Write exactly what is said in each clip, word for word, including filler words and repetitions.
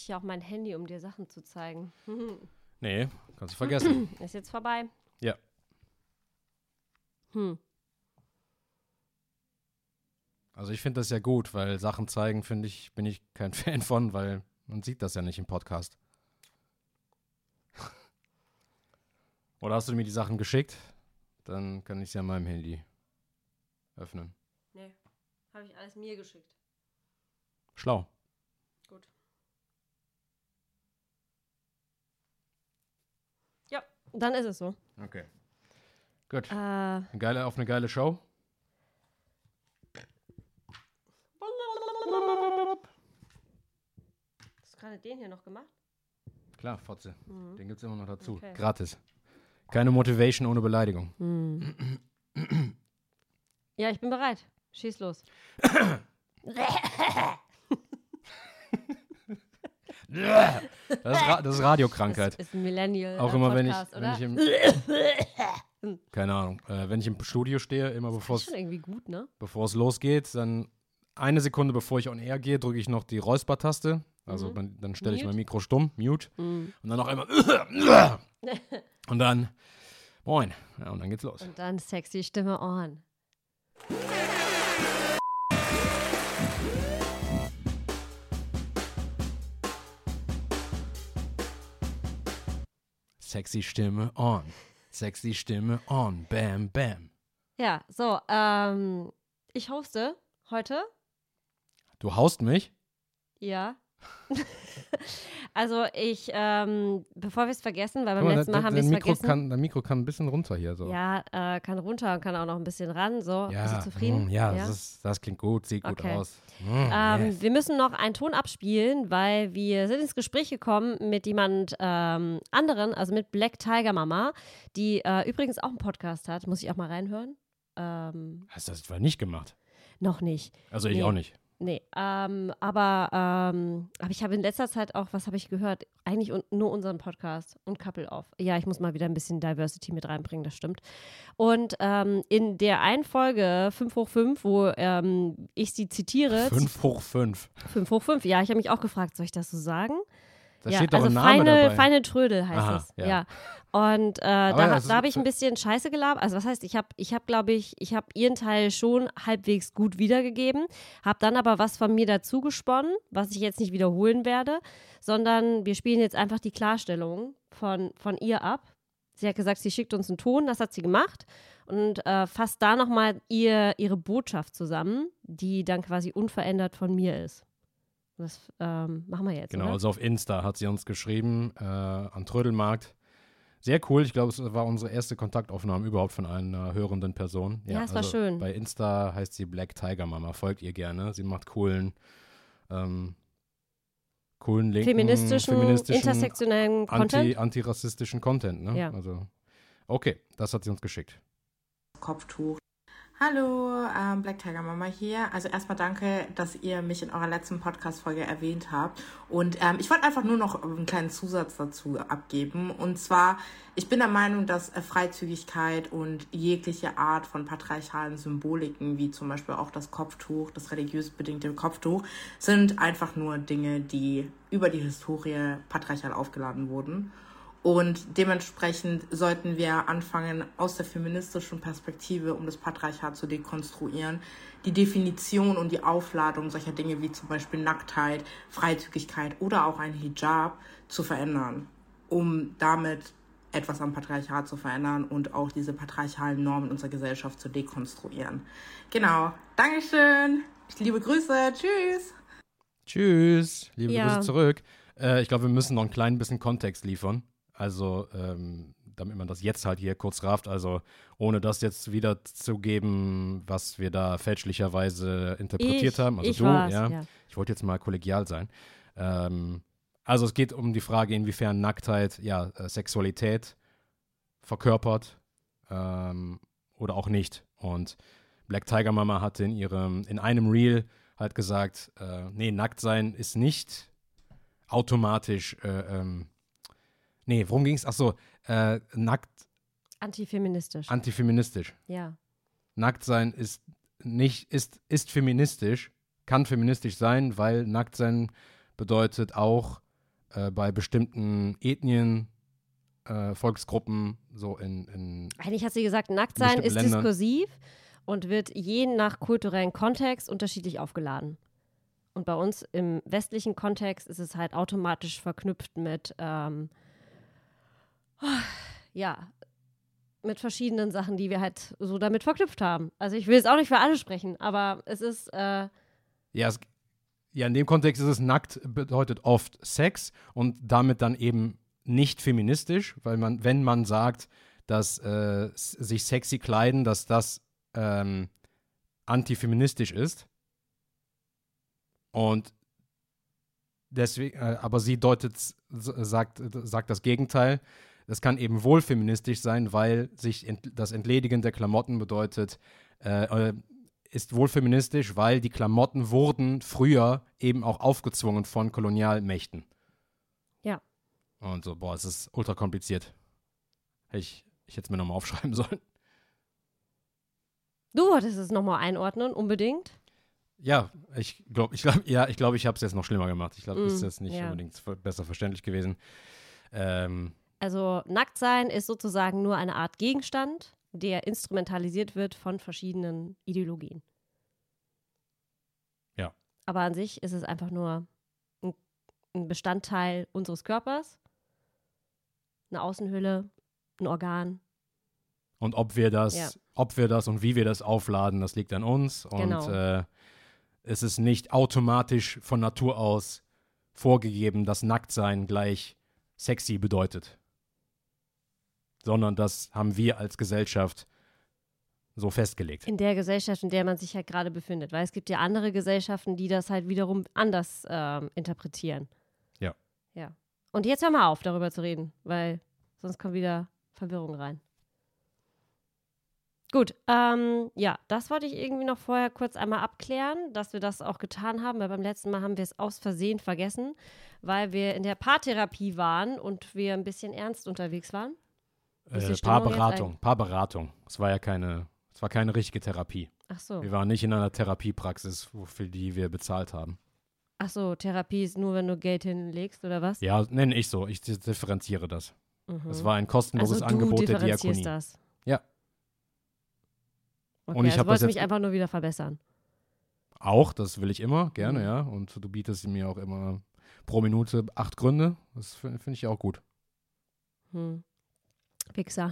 ja auch mein Handy, um dir Sachen zu zeigen. Nee, kannst du vergessen. Ist jetzt vorbei. Ja. Hm. Also ich finde das ja gut, weil Sachen zeigen, finde ich, bin ich kein Fan von, weil man sieht das ja nicht im Podcast. Oder hast du mir die Sachen geschickt? Dann kann ich es ja an meinem Handy öffnen. Nee, habe ich alles mir geschickt. Schlau. Gut. Ja, dann ist es so. Okay. Gut. Äh, Eine geile, auf eine geile Show. hast du gerade den hier noch gemacht? Klar, Fotze. Mhm. Den gibt's immer noch dazu. Okay. Gratis. Keine Motivation ohne Beleidigung. Mhm. Ja, ich bin bereit. Schieß los. Das ist, Ra- das ist Radiokrankheit. Das ist ein Millennial Auch äh, immer, Podcast, wenn ich, wenn oder? ich im, keine Ahnung, äh, wenn ich im Studio stehe, immer bevor Das ist es schon irgendwie gut, ne? bevor es losgeht, dann eine Sekunde bevor ich on air gehe, drücke ich noch die Räuspertaste. Also Mhm. dann, dann stelle ich Mute. mein Mikro stumm, mute. Mhm. Und dann noch einmal und dann moin. Ja, und dann geht's los. Und dann sexy Stimme on. Sexy Stimme on. Sexy Stimme on. Bam, bam. Ja, so, ähm, ich hoste heute. Du haust mich? Ja. Also ich, ähm, bevor wir es vergessen, weil beim Guck mal, letzten Mal dein- haben wir dein es Mikro vergessen. kann, dein Mikro kann ein bisschen runter hier so. Ja, äh, kann runter und kann auch noch ein bisschen ran. So, Ja, bist du zufrieden? mm, ja, Das, ist, das klingt gut, sieht gut Okay. aus. Mm, Ähm, yes. Wir müssen noch einen Ton abspielen, weil wir sind ins Gespräch gekommen mit jemand ähm, anderen, also mit Black Tiger Mama, die äh, übrigens auch einen Podcast hat. Muss ich auch mal reinhören? Ähm, Hast du das etwa nicht gemacht? noch nicht. Also ich Nee. auch nicht. Nee, ähm, aber, ähm, aber ich habe in letzter Zeit auch, was habe ich gehört? Eigentlich un- nur unseren Podcast und Couple Off. Ja, ich muss mal wieder ein bisschen Diversity mit reinbringen, das stimmt. Und ähm, in der einen Folge fünf hoch fünf, wo ähm, ich sie zitiere. fünf hoch fünf. fünf hoch fünf, ja, ich habe mich auch gefragt, soll ich das so sagen? Da ja, steht doch also ein Name feine, dabei. feine Trödel heißt Aha, es. Ja. ja. Und äh, Aber da, ja, ha- es da habe ist- ich ein bisschen Scheiße gelabert. Also was heißt, ich habe, ich habe, glaube ich, ich habe ihren Teil schon halbwegs gut wiedergegeben, habe dann aber was von mir dazu gesponnen, was ich jetzt nicht wiederholen werde, sondern wir spielen jetzt einfach die Klarstellung von, von ihr ab. Sie hat gesagt, sie schickt uns einen Ton, das hat sie gemacht und äh, fasst da nochmal ihr, ihre Botschaft zusammen, die dann quasi unverändert von mir ist. Das ähm, machen wir jetzt, Genau, oder? also auf Insta hat sie uns geschrieben, äh, an Trödelmarkt. Sehr cool, ich glaube, es war unsere erste Kontaktaufnahme überhaupt von einer hörenden Person. Ja, es war schön. Bei Insta heißt sie Black Tiger Mama, folgt ihr gerne. Sie macht coolen, ähm, coolen linken, Feministischen, feministischen intersektionellen anti, Content. antirassistischen Content. Ne? Ja. Also, okay, das hat sie uns geschickt. Kopftuch. Hallo, ähm, Black Tiger Mama hier. Also erstmal danke, dass ihr mich in eurer letzten Podcast-Folge erwähnt habt. Und ähm, ich wollte einfach nur noch einen kleinen Zusatz dazu abgeben. Und zwar, ich bin der Meinung, dass äh, Freizügigkeit und jegliche Art von patriarchalen Symboliken, wie zum Beispiel auch das Kopftuch, das religiös bedingte Kopftuch, sind einfach nur Dinge, die über die Historie patriarchal aufgeladen wurden. Und dementsprechend sollten wir anfangen, aus der feministischen Perspektive, um das Patriarchat zu dekonstruieren, die Definition und die Aufladung solcher Dinge wie zum Beispiel Nacktheit, Freizügigkeit oder auch ein Hijab zu verändern, um damit etwas am Patriarchat zu verändern und auch diese patriarchalen Normen unserer Gesellschaft zu dekonstruieren. Genau. Dankeschön. Liebe Grüße. Tschüss. Tschüss, liebe Ja. Grüße zurück. Äh, ich glaube, wir müssen noch ein klein bisschen Kontext liefern. Also, ähm, damit man das jetzt halt hier kurz rafft, also ohne das jetzt wiederzugeben, was wir da fälschlicherweise interpretiert Ich- haben. Also ich du, war's, ja. ja. Ich wollte jetzt mal kollegial sein. Ähm, also es geht um die Frage, inwiefern Nacktheit, ja, äh, Sexualität verkörpert ähm, oder auch nicht. Und Black Tiger Mama hatte in ihrem, in einem Reel halt gesagt, äh, nee, nackt sein ist nicht automatisch, äh, ähm, nee, worum ging es? Ach so, äh, nackt, Antifeministisch. antifeministisch. ja. Nackt sein ist nicht, ist, ist feministisch, kann feministisch sein, weil nackt sein bedeutet auch äh, bei bestimmten Ethnien, äh, Volksgruppen, so in, in Eigentlich hat sie gesagt, Nacktsein ist Ländern. diskursiv und wird je nach kulturellen Kontext unterschiedlich aufgeladen. Und bei uns im westlichen Kontext ist es halt automatisch verknüpft mit, ähm, ja, mit verschiedenen Sachen, die wir halt so damit verknüpft haben. Also ich will jetzt auch nicht für alle sprechen, aber es ist, äh, Ja, es, ja, in dem Kontext ist es nackt, bedeutet oft Sex und damit dann eben nicht feministisch, weil man, wenn man sagt, dass äh, sich sexy kleiden, dass das ähm, antifeministisch ist. Und deswegen, äh, aber sie deutet, sagt, sagt das Gegenteil. Es kann eben wohl feministisch sein, weil sich ent, das Entledigen der Klamotten bedeutet, äh, ist wohl feministisch, weil die Klamotten wurden früher eben auch aufgezwungen von Kolonialmächten. ja. Und so, boah, es ist ultra kompliziert. Ich, ich hätte es mir nochmal aufschreiben sollen. Du wolltest es nochmal einordnen, unbedingt. Ja, ich glaube, ich glaube, ja, ich glaube, ich habe es jetzt noch schlimmer gemacht. Ich glaube, Mm, das ist jetzt nicht ja. unbedingt besser verständlich gewesen. Ähm, Also Nacktsein ist sozusagen nur eine Art Gegenstand, der instrumentalisiert wird von verschiedenen Ideologien. Ja. Aber an sich ist es einfach nur ein, ein Bestandteil unseres Körpers, eine Außenhülle, ein Organ. Und ob wir das, Ja. ob wir das und wie wir das aufladen, das liegt an uns. Und Genau. äh, es ist nicht automatisch von Natur aus vorgegeben, dass Nacktsein gleich sexy bedeutet. Sondern das haben wir als Gesellschaft so festgelegt. In der Gesellschaft, in der man sich halt gerade befindet. Weil es gibt ja andere Gesellschaften, die das halt wiederum anders ähm, interpretieren. Ja. Ja. Und jetzt hör mal auf, darüber zu reden, weil sonst kommt wieder Verwirrung rein. Gut, ähm, ja, das wollte ich irgendwie noch vorher kurz einmal abklären, dass wir das auch getan haben, weil beim letzten Mal haben wir es aus Versehen vergessen, weil wir in der Paartherapie waren und wir ein bisschen ernst unterwegs waren. Ist die Äh, Stimmung Paarberatung, jetzt Paarberatung. Es war ja keine, es war keine richtige Therapie. Ach so. Wir waren nicht in einer Therapiepraxis, wo- für die wir bezahlt haben. Ach so, Therapie ist nur, wenn du Geld hinlegst, oder was? Ja, nenne ich so. Ich differenziere das. Mhm. Es war ein kostenloses also Angebot du der differenzierst Diakonie. das. Ja. Okay, Und ich also hab das wolltest jetzt mich einfach nur wieder verbessern. Auch, das will ich immer, gerne, Mhm. ja. Und du bietest mir auch immer pro Minute acht Gründe. Das finde find ich auch gut. Hm. Wichser.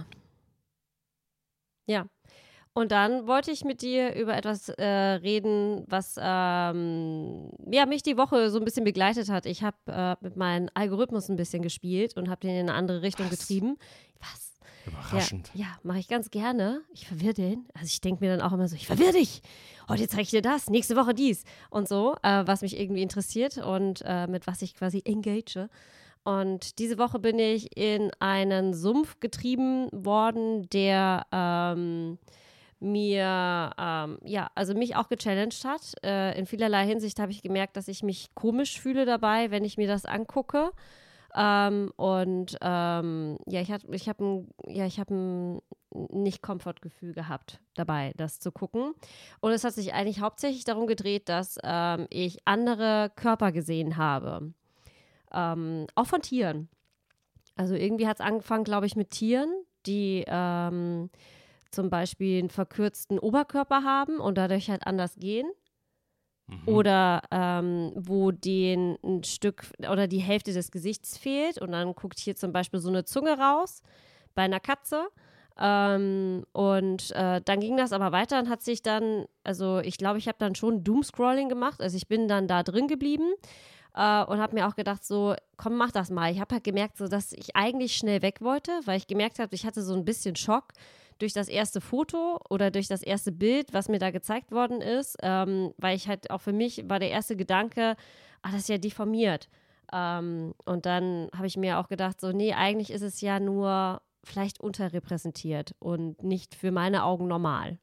Ja. Und dann wollte ich mit dir über etwas äh, reden, was ähm, ja, mich die Woche so ein bisschen begleitet hat. Ich habe äh, mit meinem Algorithmus ein bisschen gespielt und habe den in eine andere Richtung Was? getrieben. Was? Überraschend. Ja, ja mache ich ganz gerne. Ich verwirre den. Also ich denke mir dann auch immer so, ich verwirre dich. Heute zeige ich dir das, nächste Woche dies. Und so, äh, was mich irgendwie interessiert und äh, mit was ich quasi engage. Und diese Woche bin ich in einen Sumpf getrieben worden, der ähm, mir, ähm, ja, also mich auch gechallenged hat. Äh, in vielerlei Hinsicht habe ich gemerkt, dass ich mich komisch fühle dabei, wenn ich mir das angucke. Ähm, und ähm, ja, ich habe ich hab ein, ja, ich hab ein Nicht-Komfortgefühl gehabt dabei, das zu gucken. Und es hat sich eigentlich hauptsächlich darum gedreht, dass ähm, ich andere Körper gesehen habe. Ähm, auch von Tieren. Also irgendwie hat es angefangen, glaube ich, mit Tieren, die ähm, zum Beispiel einen verkürzten Oberkörper haben und dadurch halt anders gehen. Mhm. Oder ähm, wo denen ein Stück oder die Hälfte des Gesichts fehlt und dann guckt hier zum Beispiel so eine Zunge raus bei einer Katze. Ähm, und äh, dann ging das aber weiter und hat sich dann, also ich glaube, ich habe dann schon Doomscrolling gemacht. Also ich bin dann da drin geblieben äh, und habe mir auch gedacht, so, komm, mach das mal. Ich habe halt gemerkt, so, dass ich eigentlich schnell weg wollte, weil ich gemerkt habe, ich hatte so ein bisschen Schock durch das erste Foto oder durch das erste Bild, was mir da gezeigt worden ist, ähm, weil ich halt auch für mich war der erste Gedanke, ah, das ist ja deformiert. Ähm, und dann habe ich mir auch gedacht, so, nee, eigentlich ist es ja nur vielleicht unterrepräsentiert und nicht für meine Augen normal.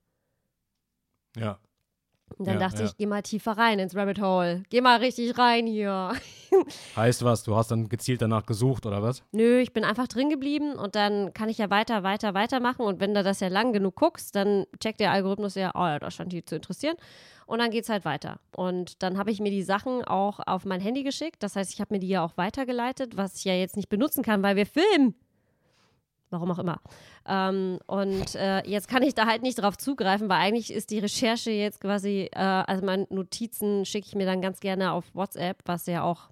Ja. Und dann Ja, dachte ja. ich, geh mal tiefer rein ins Rabbit Hole. Geh mal richtig rein hier. Heißt was, du hast dann gezielt danach gesucht, oder was? Nö, ich bin einfach drin geblieben und dann kann ich ja weiter, weiter, weitermachen und wenn du das ja lang genug guckst, dann checkt der Algorithmus ja, oh ja, das scheint die zu interessieren und dann geht's halt weiter. Und dann habe ich mir die Sachen auch auf mein Handy geschickt, das heißt, ich habe mir die ja auch weitergeleitet, was ich ja jetzt nicht benutzen kann, weil wir filmen. Warum auch immer. Ähm, und äh, jetzt kann ich da halt nicht drauf zugreifen, weil eigentlich ist die Recherche jetzt quasi, äh, also meine Notizen schicke ich mir dann ganz gerne auf WhatsApp, was ja auch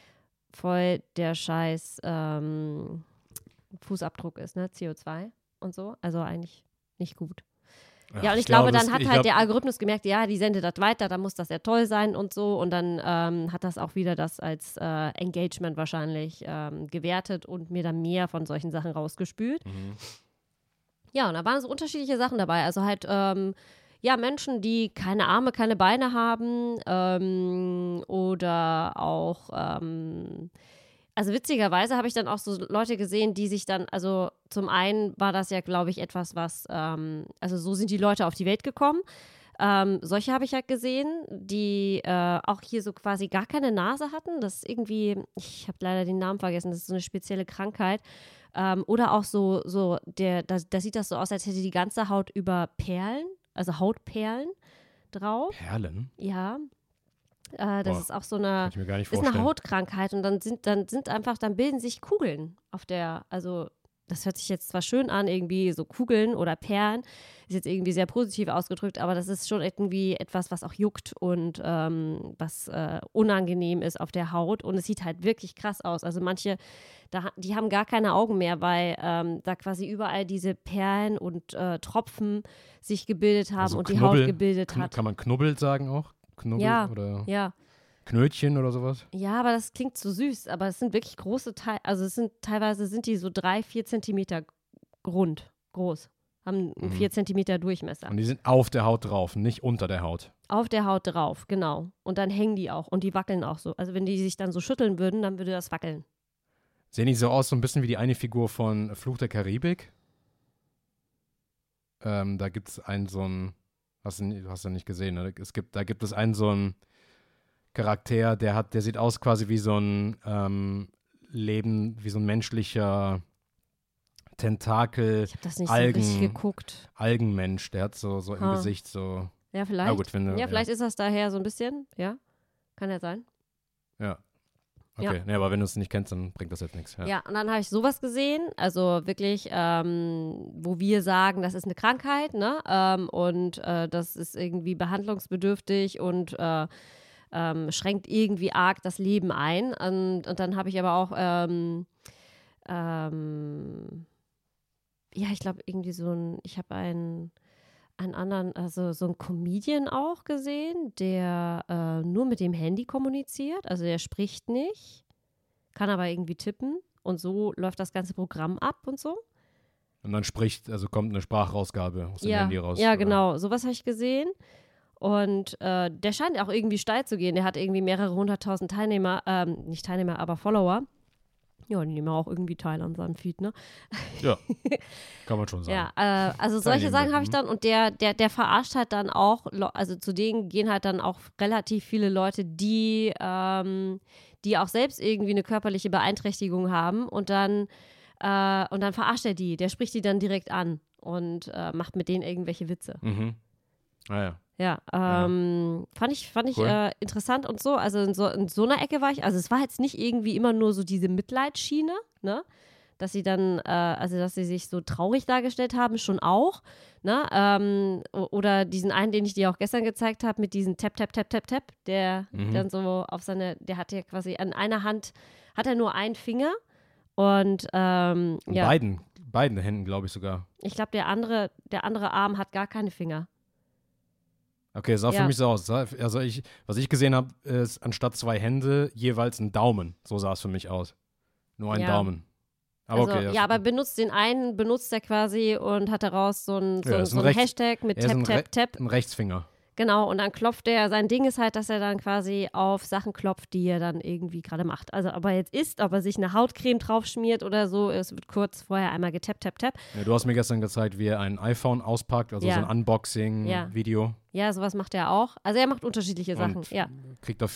voll der Scheiß ähm, Fußabdruck ist, ne? C O zwei und so. Also eigentlich nicht gut. Ja, ja und ich, ich glaube, glaube, dann hat halt glaub, der Algorithmus gemerkt, ja, die sendet das weiter, dann muss das ja toll sein und so. Und dann ähm, hat das auch wieder das als äh, Engagement wahrscheinlich ähm, gewertet und mir dann mehr von solchen Sachen rausgespült. Mhm. Ja, und da waren so unterschiedliche Sachen dabei. Also halt, ähm, ja, Menschen, die keine Arme, keine Beine haben ähm, oder auch ähm, also witzigerweise habe ich dann auch so Leute gesehen, die sich dann, also zum einen war das ja, glaube ich, etwas, was, ähm, also so sind die Leute auf die Welt gekommen. Ähm, solche habe ich halt gesehen, die äh, auch hier so quasi gar keine Nase hatten. Das ist irgendwie, ich habe leider den Namen vergessen, das ist so eine spezielle Krankheit. Ähm, oder auch so, so der, da, da sieht das so aus, als hätte die ganze Haut über Perlen, also Hautperlen drauf. Perlen? Ja. Äh, das Boah, ist auch so eine, kann ich mir gar nicht ist vorstellen. eine Hautkrankheit und dann sind, dann sind einfach, dann bilden sich Kugeln auf der, also das hört sich jetzt zwar schön an, irgendwie so Kugeln oder Perlen, ist jetzt irgendwie sehr positiv ausgedrückt, aber das ist schon irgendwie etwas, was auch juckt und ähm, was äh, unangenehm ist auf der Haut und es sieht halt wirklich krass aus. Also manche, da, die haben gar keine Augen mehr, weil ähm, da quasi überall diese Perlen und äh, Tropfen sich gebildet haben Also und Knubbel, die Haut gebildet kn- hat. Kann man Knubbel sagen auch? Knubbel Ja, oder ja. Knötchen oder sowas? Ja, aber das klingt so süß, aber es sind wirklich große Teile, also es sind teilweise sind die so drei, vier Zentimeter rund, groß, haben einen Mhm. vier Zentimeter Durchmesser. Und die sind auf der Haut drauf, nicht unter der Haut. Auf der Haut drauf, genau. Und dann hängen die auch und die wackeln auch so. Also wenn die sich dann so schütteln würden, dann würde das wackeln. Sehen die so aus, so ein bisschen wie die eine Figur von Fluch der Karibik? Ähm, da gibt es einen so einen, hast du, nie- hast du nicht gesehen, ne? Es gibt, da gibt es einen so einen Charakter, der hat, der sieht aus quasi wie so ein ähm, Leben, wie so ein menschlicher Tentakel, Ich habe das nicht Algen, so richtig geguckt. Algenmensch, der hat so, so im Ha. Gesicht so, Ja, vielleicht. na gut, wenn du, ja, vielleicht ist das daher so ein bisschen, ja. Kann ja sein. ja. Ja. Okay, nee, aber wenn du es nicht kennst, dann bringt das jetzt nichts. Ja. Ja, und dann habe ich sowas gesehen, also wirklich, ähm, wo wir sagen, das ist eine Krankheit, ne? Ähm, und äh, das ist irgendwie behandlungsbedürftig und äh, ähm, schränkt irgendwie arg das Leben ein. Und, und dann habe ich aber auch, ähm, ähm, ja, ich glaube, irgendwie so ein, ich habe einen, einen anderen, also so einen Comedian auch gesehen, der äh, nur mit dem Handy kommuniziert, also der spricht nicht, kann aber irgendwie tippen und so läuft das ganze Programm ab und so. Und dann spricht, also kommt eine Sprachausgabe aus dem Ja, Handy raus. ja, oder? genau, sowas habe ich gesehen. Und äh, der scheint auch irgendwie steil zu gehen. Der hat irgendwie mehrere hunderttausend Teilnehmer, ähm, nicht Teilnehmer, aber Follower. Ja, die nehmen auch irgendwie teil an seinem Feed, ne? Ja, kann man schon sagen. Ja, äh, also solche Sachen habe ich dann und der, der, der verarscht halt dann auch, also zu denen gehen halt dann auch relativ viele Leute, die, ähm, die auch selbst irgendwie eine körperliche Beeinträchtigung haben und dann, äh, und dann verarscht er die, der spricht die dann direkt an und äh, macht mit denen irgendwelche Witze. Mhm. Ah ja. Ja, ähm, fand ich, fand ich Cool. äh, interessant und so. Also in so, in so einer Ecke war ich, also es war jetzt nicht irgendwie immer nur so diese Mitleidsschiene, ne? Dass sie dann, äh, also dass sie sich so traurig dargestellt haben, schon auch, ne? Ähm, o- oder diesen einen, den ich dir auch gestern gezeigt habe, mit diesem Tap, Tap, Tap, Tap, Tap, der Mhm. dann so auf seine, der hat ja quasi an einer Hand, hat er nur einen Finger und ähm, In ja, beiden, beiden Händen, glaube ich sogar. ich glaube, der andere, der andere Arm hat gar keine Finger. Okay, es sah Ja. für mich so aus. Also ich, was ich gesehen habe, ist anstatt zwei Hände jeweils ein Daumen. So sah es für mich aus. Nur ein Ja. Daumen. Aber Also, okay. ja, das- aber benutzt den einen, benutzt er quasi und hat daraus so ein, so, Ja, ein- ist so ein ein Rechts- Hashtag mit er ist Tap, ein Tap, Re- Tap. ein Rechtsfinger. Genau, und dann klopft er, sein Ding ist halt, dass er dann quasi auf Sachen klopft, die er dann irgendwie gerade macht. Also, ob er jetzt isst, ob er sich eine Hautcreme draufschmiert oder so, es wird kurz vorher einmal getappt, tap, tap. Ja, du hast mir gestern gezeigt, wie er ein iPhone auspackt, also Ja. so ein Unboxing-Video. Ja, sowas macht er auch. Also, er macht unterschiedliche Sachen, Und ja. kriegt dafür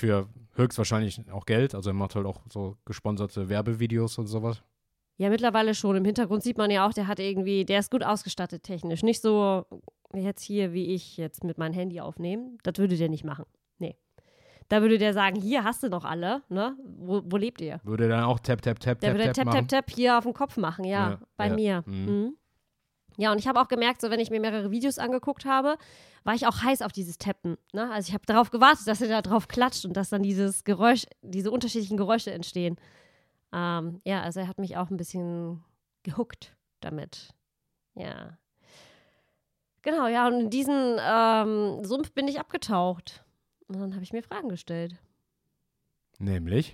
höchstwahrscheinlich auch Geld. Also er macht halt auch so gesponserte Werbevideos und sowas. Ja, mittlerweile schon. Im Hintergrund sieht man ja auch, der hat irgendwie, der ist gut ausgestattet technisch. Nicht so jetzt hier, wie ich jetzt mit meinem Handy aufnehmen. Das würde der nicht machen. Nee. Da würde der sagen, hier hast du noch alle, ne? Wo, wo lebt ihr? Würde er dann auch Tap, Tap, Tap, Der Tap, würde Tap Tap, machen? Tap, Tap hier auf den Kopf machen, ja, Ja, bei ja, mir. mhm. Mhm. Ja, und ich habe auch gemerkt, so wenn ich mir mehrere Videos angeguckt habe, war ich auch heiß auf dieses Tappen. Ne? Also ich habe darauf gewartet, dass er da drauf klatscht und dass dann dieses Geräusch, diese unterschiedlichen Geräusche entstehen. Ähm, ja, also er hat mich auch ein bisschen gehuckt damit. Ja. Genau, ja, und in diesen ähm, Sumpf bin ich abgetaucht. Und dann habe ich mir Fragen gestellt. Nämlich?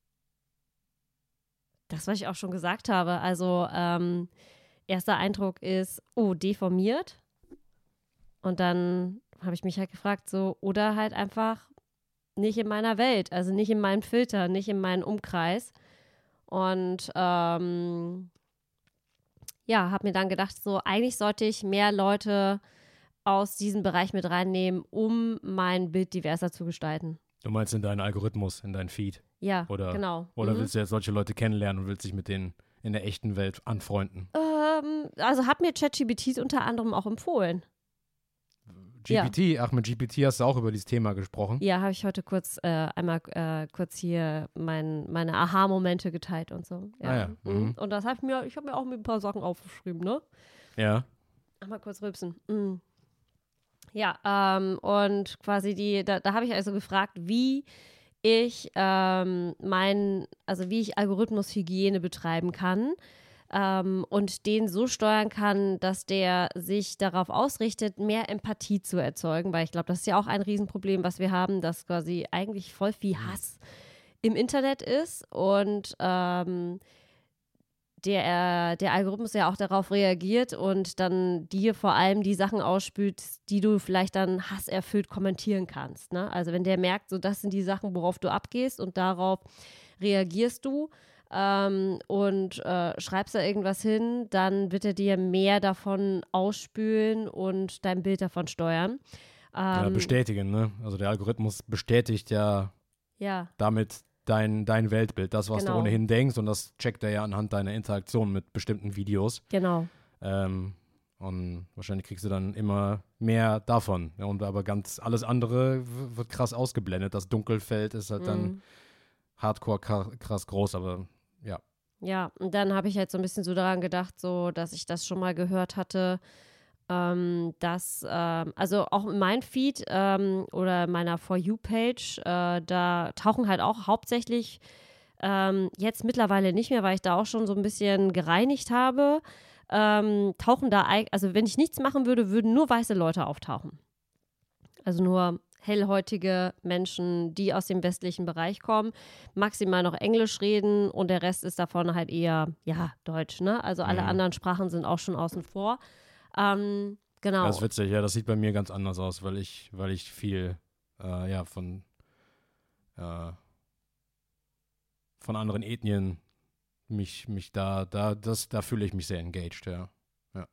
Das, was ich auch schon gesagt habe. Also, ähm, erster Eindruck ist, oh, deformiert. Und dann habe ich mich halt gefragt, so, oder halt einfach nicht in meiner Welt, also nicht in meinem Filter, nicht in meinem Umkreis. Und ähm, ja, habe mir dann gedacht, so, eigentlich sollte ich mehr Leute aus diesem Bereich mit reinnehmen, um mein Bild diverser zu gestalten. Du meinst in deinen Algorithmus, in deinen Feed? Ja, Oder, genau. Oder mhm. willst du jetzt solche Leute kennenlernen und willst dich mit denen in der echten Welt anfreunden? Ähm, also hat mir ChatGPT unter anderem auch empfohlen. G P T, ja. Ach, mit G P T hast du auch über dieses Thema gesprochen. Ja, habe ich heute kurz äh, einmal äh, kurz hier mein, meine Aha-Momente geteilt und so. Ja. Ah ja. Mhm. Und das habe ich mir, ich habe mir auch ein paar Sachen aufgeschrieben, ne? Ja. Ach, mal kurz rülpsen. Mhm. Ja, ähm, und quasi die, da, da habe ich also gefragt, wie ich ähm, mein, also wie ich Algorithmushygiene betreiben kann. Ähm, und den so steuern kann, dass der sich darauf ausrichtet, mehr Empathie zu erzeugen, weil ich glaube, das ist ja auch ein Riesenproblem, was wir haben, dass quasi eigentlich voll viel Hass im Internet ist und ähm, der, der Algorithmus ja auch darauf reagiert und dann dir vor allem die Sachen ausspült, die du vielleicht dann hasserfüllt kommentieren kannst. Ne? Also wenn der merkt, so das sind die Sachen, worauf du abgehst und darauf reagierst du, Ähm, und äh, schreibst da irgendwas hin, dann wird er dir mehr davon ausspülen und dein Bild davon steuern. Ähm, ja, bestätigen, ne? Also der Algorithmus bestätigt ja, ja. damit dein, dein Weltbild, das, was Genau. du ohnehin denkst, und das checkt er ja anhand deiner Interaktion mit bestimmten Videos. Genau. Ähm, und wahrscheinlich kriegst du dann immer mehr davon. Ja, und aber ganz alles andere w- wird krass ausgeblendet. Das Dunkelfeld ist halt Mhm. dann hardcore krass groß, aber ja. Ja, und dann habe ich halt so ein bisschen so daran gedacht, so, dass ich das schon mal gehört hatte, ähm, dass, ähm, also auch in meinem Feed ähm, oder meiner For You-Page, äh, da tauchen halt auch hauptsächlich ähm, jetzt mittlerweile nicht mehr, weil ich da auch schon so ein bisschen gereinigt habe, ähm, tauchen da, eig- also wenn ich nichts machen würde, würden nur weiße Leute auftauchen. Also nur hellhäutige Menschen, die aus dem westlichen Bereich kommen, maximal noch Englisch reden und der Rest ist davon halt eher, ja, Deutsch, ne? Also alle Mhm. anderen Sprachen sind auch schon außen vor. Ähm, genau. Das ist witzig, ja, das sieht bei mir ganz anders aus, weil ich, weil ich viel, äh, ja, von, äh, von anderen Ethnien mich, mich da, da, das, da fühle ich mich sehr engaged, ja. ja.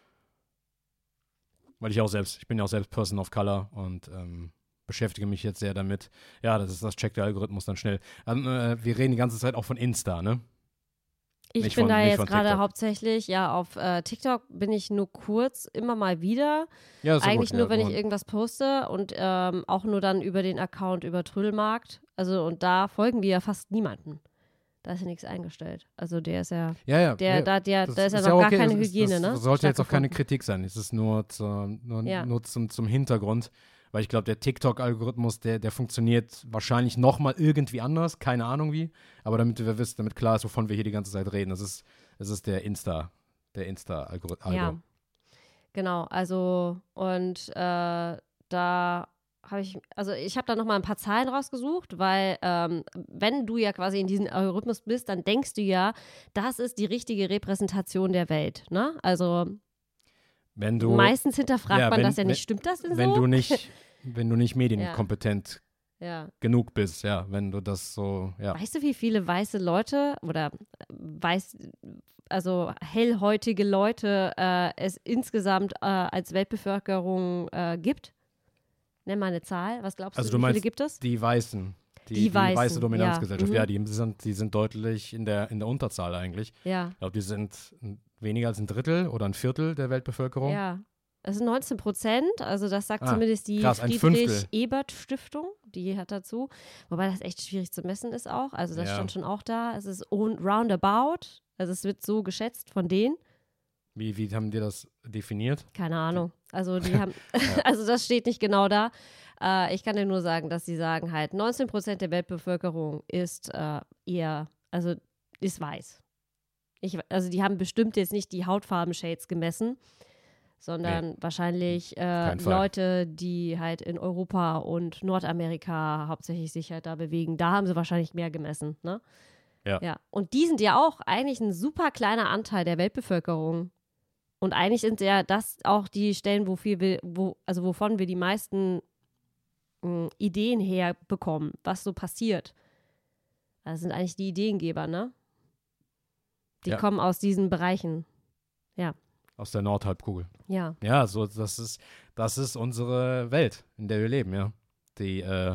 Weil ich auch selbst, ich bin ja auch selbst Person of Color und ähm, beschäftige mich jetzt sehr damit. Ja, das ist, das checkt der Algorithmus dann schnell. Ähm, äh, wir reden die ganze Zeit auch von Insta, ne? Ich Nicht bin von- da nicht jetzt von gerade TikTok. hauptsächlich, ja, auf äh, TikTok bin ich nur kurz, immer mal wieder. Ja, ist ja Eigentlich gut, nur, ja, wenn ich man- irgendwas poste und ähm, auch nur dann über den Account über Trödelmarkt. Also und da folgen wir ja fast niemanden. Da ist ja nichts eingestellt. Also der ist ja, ja, ja, der, ja. da, der, Das da ist ja ist noch gar okay. keine Das ist- Hygiene, das ne? sollte jetzt auch keine stattgefunden. Kritik sein. Es ist nur, zu, nur, Ja. nur zum, zum Hintergrund, weil ich glaube, der TikTok-Algorithmus, der, der funktioniert wahrscheinlich nochmal irgendwie anders, keine Ahnung wie, aber damit wir wissen, damit klar ist, wovon wir hier die ganze Zeit reden. Das ist, das ist der Insta, der Insta-Algorithmus. Ja, genau. Also und äh, da habe ich, also ich habe da nochmal ein paar Zahlen rausgesucht, weil ähm, wenn du ja quasi in diesem Algorithmus bist, dann denkst du ja, das ist die richtige Repräsentation der Welt, ne? Also Wenn du, meistens hinterfragt ja, man wenn- das ja nicht, wenn- stimmt das denn wenn so? du nicht, wenn du nicht medienkompetent Ja. genug bist, ja, wenn du das so, ja. Weißt du, wie viele weiße Leute oder äh, weiß, also hellhäutige Leute äh, es insgesamt äh, als Weltbevölkerung äh, gibt? Nenn mal eine Zahl. Was glaubst Also du, du wie viele meinst gibt es? die Weißen. Die, Die die weiße Weißen, Dominanzgesellschaft. ja, Ja, die sind, die sind deutlich in der, in der Unterzahl eigentlich. Ja, Ich glaube, die sind weniger als ein Drittel oder ein Viertel der Weltbevölkerung. ja. Es sind neunzehn Prozent, also das sagt Ah, zumindest die krass, ein Fünftel. Friedrich-Ebert-Stiftung, die hat dazu, wobei das echt schwierig zu messen ist auch, also das Ja. stand schon auch da, es ist on, roundabout, also es wird so geschätzt von denen, Wie, wie haben die das definiert? keine Ahnung, also die haben, also das steht nicht genau da, äh, ich kann dir nur sagen, dass sie sagen halt, neunzehn Prozent der Weltbevölkerung ist äh, eher, also ist weiß. Ich, also die haben bestimmt jetzt nicht die Hautfarben-Shades gemessen, sondern Nee, wahrscheinlich äh, keinen Fall. Leute, die halt in Europa und Nordamerika hauptsächlich sich halt da bewegen. Da haben sie wahrscheinlich mehr gemessen, ne? Ja. Ja. Und die sind ja auch eigentlich ein super kleiner Anteil der Weltbevölkerung. Und eigentlich sind ja das auch die Stellen, wo viel wir, wo, also wovon wir die meisten mh, Ideen herbekommen, was so passiert. Das sind eigentlich die Ideengeber, ne? Die Ja. kommen aus diesen Bereichen. Ja. Aus der Nordhalbkugel. Ja. Ja, so, das ist, das ist unsere Welt, in der wir leben, ja. Die, äh,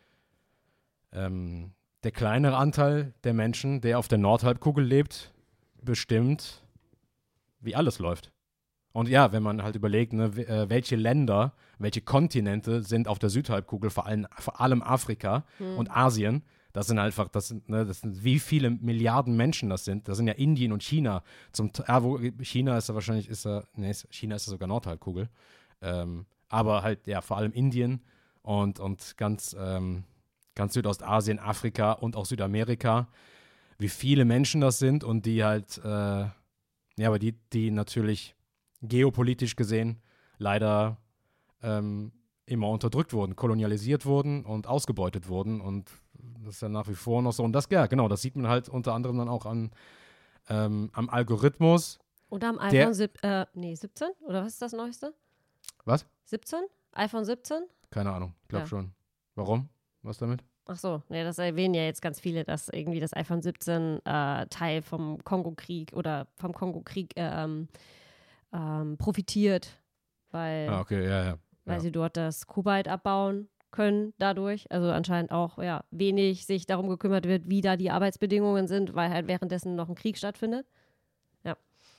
ähm, der kleinere Anteil der Menschen, der auf der Nordhalbkugel lebt, bestimmt, wie alles läuft. Und ja, wenn man halt überlegt, ne, w- äh, welche Länder, welche Kontinente sind auf der Südhalbkugel, vor allem, vor allem Afrika und Asien, das sind einfach, das sind, ne, das sind, wie viele Milliarden Menschen das sind. Das sind ja Indien und China. Zum, T- ja, wo, China ist ja wahrscheinlich, ist er, nee, ist- China ist ja sogar Nordhalbkugel. Ähm, aber halt, ja, vor allem Indien und, und ganz, ähm, ganz Südostasien, Afrika und auch Südamerika. Wie viele Menschen das sind und die halt, äh, ja, aber die, die natürlich geopolitisch gesehen leider ähm, immer unterdrückt wurden, kolonialisiert wurden und ausgebeutet wurden. Und das ist ja nach wie vor noch so. Und das, ja, genau, das sieht man halt unter anderem dann auch an, ähm, am Algorithmus. Oder am Der- iPhone sieb- äh, nee, siebzehn? Oder was ist das Neueste? Was? siebzehn? iPhone siebzehn? Keine Ahnung, ich glaube Ja. schon. Warum? Was damit? Ach so, nee, das erwähnen ja jetzt ganz viele, dass irgendwie das iPhone siebzehn äh, Teil vom Kongo-Krieg oder vom Kongo-Krieg ähm, ähm, profitiert, weil, Ah, okay, ja, ja. weil ja. sie dort das Kuwait abbauen können dadurch. Also anscheinend auch, ja, wenig sich darum gekümmert wird, wie da die Arbeitsbedingungen sind, weil halt währenddessen noch ein Krieg stattfindet. Ja.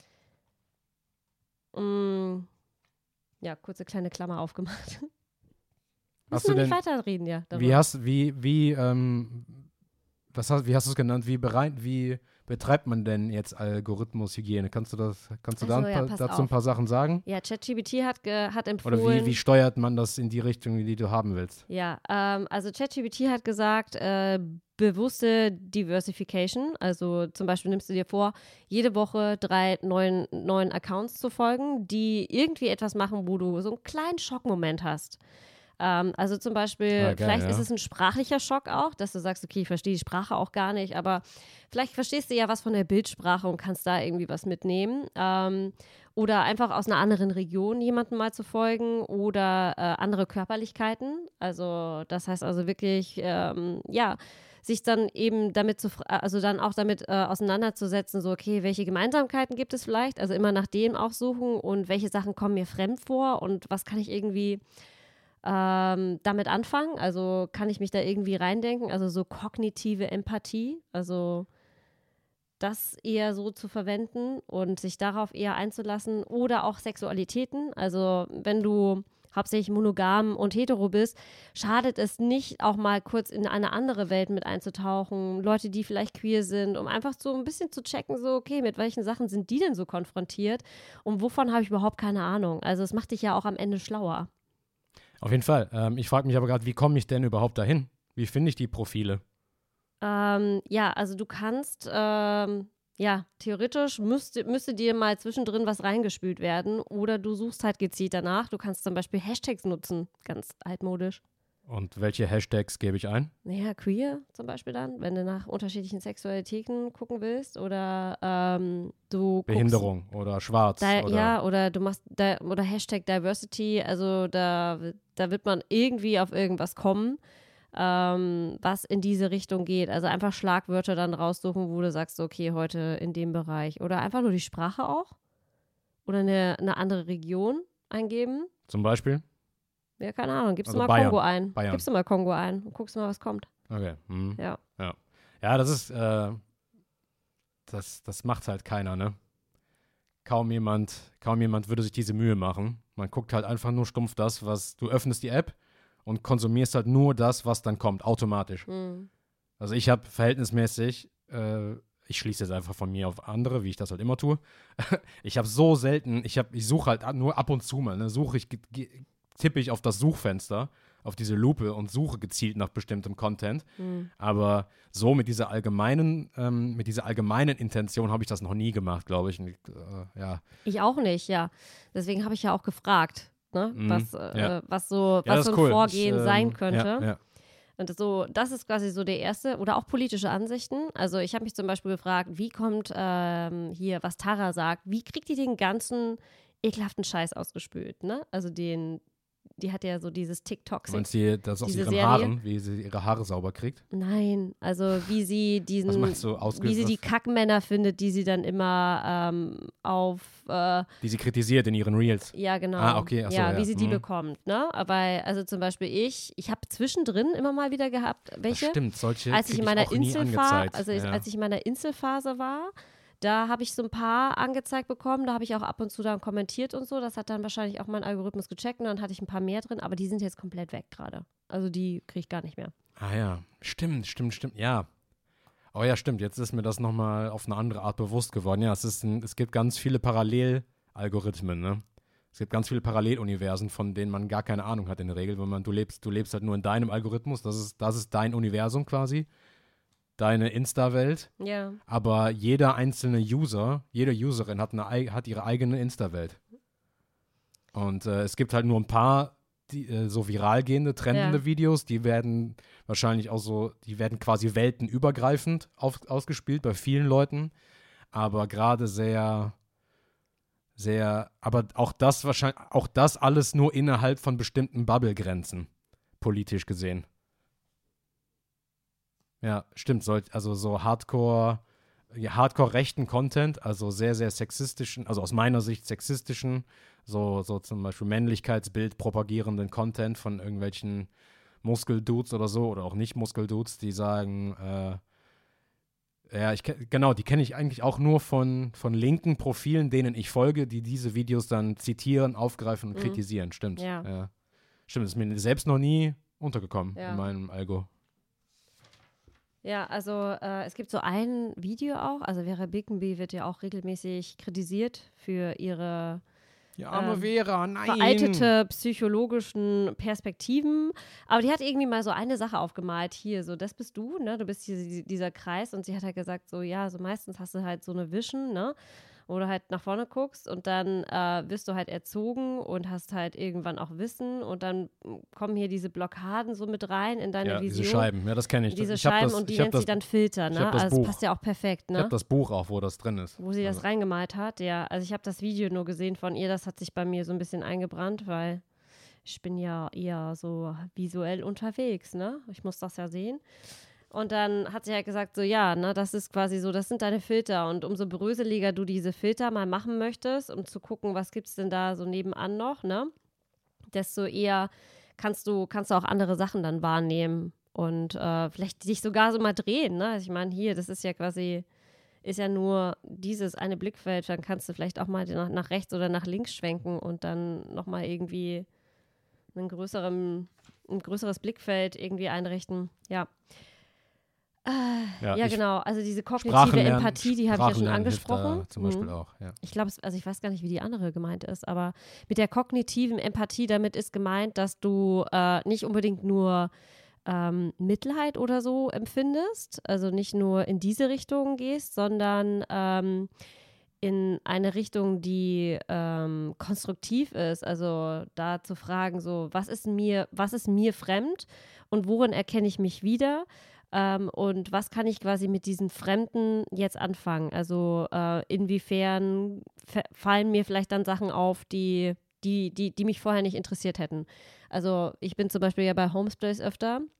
Mm, ja, kurze kleine Klammer aufgemacht. Hast Müssen du wir nicht denn- weiterreden, ja. darüber. Wie hast, wie, wie, ähm, was hast, wie hast du es genannt? Wie bereit, wie betreibt man denn jetzt Algorithmushygiene? Kannst du das, kannst du da Ach so, ein ja, paar, pass dazu ein auf. paar Sachen sagen? Ja, ChatGPT hat, ge- hat Oder empfohlen. wie, wie steuert man das in die Richtung, die du haben willst? Ja, ähm, also ChatGPT hat gesagt, äh, bewusste Diversification. Also zum Beispiel nimmst du dir vor, jede Woche drei neuen, neuen Accounts zu folgen, die irgendwie etwas machen, wo du so einen kleinen Schockmoment hast. Ähm, also zum Beispiel, Ah, geil, vielleicht ja. ist es ein sprachlicher Schock auch, dass du sagst, okay, ich verstehe die Sprache auch gar nicht, aber vielleicht verstehst du ja was von der Bildsprache und kannst da irgendwie was mitnehmen. Ähm, oder einfach aus einer anderen Region jemandem mal zu folgen oder äh, andere Körperlichkeiten. Also das heißt also wirklich, ähm, ja, sich dann eben damit zu, fra- also dann auch damit äh, auseinanderzusetzen, so okay, welche Gemeinsamkeiten gibt es vielleicht? Also immer nach dem auch suchen und welche Sachen kommen mir fremd vor und was kann ich irgendwie ähm, damit anfangen? Also kann ich mich da irgendwie reindenken? Also so kognitive Empathie, also das eher so zu verwenden und sich darauf eher einzulassen oder auch Sexualitäten. Also wenn du hauptsächlich monogam und hetero bist, schadet es nicht, auch mal kurz in eine andere Welt mit einzutauchen. Leute, die vielleicht queer sind, um einfach so ein bisschen zu checken, so okay, mit welchen Sachen sind die denn so konfrontiert und wovon habe ich überhaupt keine Ahnung. Also es macht dich ja auch am Ende schlauer. Auf jeden Fall. Ähm, ich frage mich aber gerade, wie komme ich denn überhaupt dahin? Wie finde ich die Profile? Ähm, ja, also du kannst, ähm, ja, theoretisch müsste, müsste dir mal zwischendrin was reingespült werden oder du suchst halt gezielt danach. Du kannst zum Beispiel Hashtags nutzen, ganz altmodisch. Und welche Hashtags gebe ich ein? Naja, queer zum Beispiel dann, wenn du nach unterschiedlichen Sexualitäten gucken willst oder ähm, du guckst, Behinderung oder schwarz? da, oder ja, oder du machst da, oder Hashtag Diversity, also da, da wird man irgendwie auf irgendwas kommen, ähm, was in diese Richtung geht. Also einfach Schlagwörter dann raussuchen, wo du sagst, okay, heute in dem Bereich. Oder einfach nur die Sprache auch. Oder eine, eine andere Region eingeben. Zum Beispiel? Ja, keine Ahnung. Gibst Also du mal Bayern. Kongo ein. Bayern. Gibst du mal Kongo ein und guckst mal, was kommt. Okay. Hm. Ja. Ja. Ja, das ist, äh, das, das macht halt keiner, ne? Kaum jemand, kaum jemand würde sich diese Mühe machen. Man guckt halt einfach nur stumpf das, was, du öffnest die App und konsumierst halt nur das, was dann kommt, automatisch. Mhm. Also ich habe verhältnismäßig, äh, ich schließe jetzt einfach von mir auf andere, wie ich das halt immer tue. Ich habe so selten, ich, hab, ich suche halt nur ab und zu mal, ne? Suche ich, tippe ich auf das Suchfenster, auf diese Lupe und suche gezielt nach bestimmtem Content. Mhm. Aber so mit dieser allgemeinen, ähm, mit dieser allgemeinen Intention habe ich das noch nie gemacht, glaube ich. Und, äh, ja. Ich auch nicht, ja. Deswegen habe ich ja auch gefragt, ne? Mhm, was, äh, ja. was so, Ja, was das so ist ein cool. Vorgehen Das, ähm, sein könnte. Ja, ja. Und so, das ist quasi so der erste, oder auch politische Ansichten. Also ich habe mich zum Beispiel gefragt, wie kommt ähm, hier, was Tara sagt, wie kriegt die den ganzen ekelhaften Scheiß ausgespült, ne? Also den, die hat ja so dieses TikTok. Meinst du das aus diese ihren Serie? Haaren, wie sie ihre Haare sauber kriegt? Nein, also wie sie diesen, Was meinst du, ausge- wie sie die was- Kackmänner findet, die sie dann immer ähm, auf, äh, Die sie kritisiert in ihren Reels. ja genau, Ah, okay, ach so, ja, ja. wie sie die Mhm. bekommt, ne? Aber also zum Beispiel ich, ich habe zwischendrin immer mal wieder gehabt, welche, Das stimmt, solche als ich krieg in meiner auch nie Inselphase, angezeigt. also ich, ja. als ich in meiner Inselphase war, da habe ich so ein paar angezeigt bekommen, da habe ich auch ab und zu dann kommentiert und so, das hat dann wahrscheinlich auch mein Algorithmus gecheckt und dann hatte ich ein paar mehr drin, aber die sind jetzt komplett weg gerade. Also die kriege ich gar nicht mehr. Ah ja, stimmt, stimmt, stimmt, ja. Oh ja, stimmt, jetzt ist mir das nochmal auf eine andere Art bewusst geworden. Ja, es, ist ein, es gibt ganz viele Parallelalgorithmen, ne? Es gibt ganz viele Paralleluniversen, von denen man gar keine Ahnung hat in der Regel, weil man, du lebst, du lebst halt nur in deinem Algorithmus, das ist, das ist dein Universum quasi, deine Insta-Welt, Ja. aber jeder einzelne User, jede Userin hat, eine, ei- hat ihre eigene Insta-Welt. Und äh, es gibt halt nur ein paar die, äh, so viral gehende, trendende Ja. Videos, die werden wahrscheinlich auch so, die werden quasi weltenübergreifend auf, ausgespielt bei vielen Leuten, aber gerade sehr, sehr, aber auch das wahrscheinlich, auch das alles nur innerhalb von bestimmten Bubble-Grenzen, politisch gesehen. Ja, stimmt, soll, also so Hardcore, ja, Hardcore-rechten Content, also sehr, sehr sexistischen, also aus meiner Sicht sexistischen, so, so zum Beispiel Männlichkeitsbild propagierenden Content von irgendwelchen Muskeldudes oder so, oder auch nicht Muskeldudes, die sagen, äh, ja, ich ke- genau, die kenne ich eigentlich auch nur von, von linken Profilen, denen ich folge, die diese Videos dann zitieren, aufgreifen und Mhm. kritisieren, stimmt. Ja. Ja. Stimmt, das ist mir selbst noch nie untergekommen Ja. in meinem Algo. Ja, also äh, es gibt so ein Video auch, also Vera Birkenby wird ja auch regelmäßig kritisiert für ihre Ja, arme Ähm, Vera, nein. veraltete psychologischen Perspektiven. Aber die hat irgendwie mal so eine Sache aufgemalt. Hier, so, das bist du, ne? Du bist hier dieser Kreis. Und sie hat halt gesagt, so, ja, so meistens hast du halt so eine Vision, ne? Wo du halt nach vorne guckst und dann äh, wirst du halt erzogen und hast halt irgendwann auch Wissen und dann kommen hier diese Blockaden so mit rein in deine Ja, Vision. diese Scheiben, ja, das kenne ich. Diese ich hab Scheiben das, und die ich hab nennt das, sie dann Filter, ich ne? hab das Also es Buch. passt ja auch perfekt, Ich ne? habe das Buch auch, wo das drin ist. Wo sie das Also, reingemalt hat, ja. Also ich habe das Video nur gesehen von ihr, das hat sich bei mir so ein bisschen eingebrannt, weil ich bin ja eher so visuell unterwegs, ne? Ich muss das ja sehen. Und dann hat sie halt gesagt, so ja, ne, das ist quasi so, das sind deine Filter. Und umso bröseliger du diese Filter mal machen möchtest, um zu gucken, was gibt's denn da so nebenan noch, ne? Desto eher kannst du, kannst du auch andere Sachen dann wahrnehmen und äh, vielleicht dich sogar so mal drehen, ne? Also ich meine, hier, das ist ja quasi, ist ja nur dieses eine Blickfeld, dann kannst du vielleicht auch mal nach, nach rechts oder nach links schwenken und dann nochmal irgendwie einen größeren, ein größeres Blickfeld irgendwie einrichten. Ja. Äh, ja, Ja, ich- genau. Also diese kognitive Sprachenlernen- Empathie, die habe ich ja schon Sprachenlernen hilft angesprochen. da zum Beispiel Mhm. auch, ja. Ich glaube, also ich weiß gar nicht, wie die andere gemeint ist, aber mit der kognitiven Empathie, damit ist gemeint, dass du äh, nicht unbedingt nur ähm, Mitleid oder so empfindest, also nicht nur in diese Richtung gehst, sondern ähm, in eine Richtung, die ähm, konstruktiv ist. Also da zu fragen, so, was ist mir, was ist mir fremd und worin erkenne ich mich wieder? Ähm, und was kann ich quasi mit diesen Fremden jetzt anfangen? Also äh, inwiefern f- fallen mir vielleicht dann Sachen auf, die, die, die, die mich vorher nicht interessiert hätten? Also ich bin zum Beispiel ja bei Homespace öfter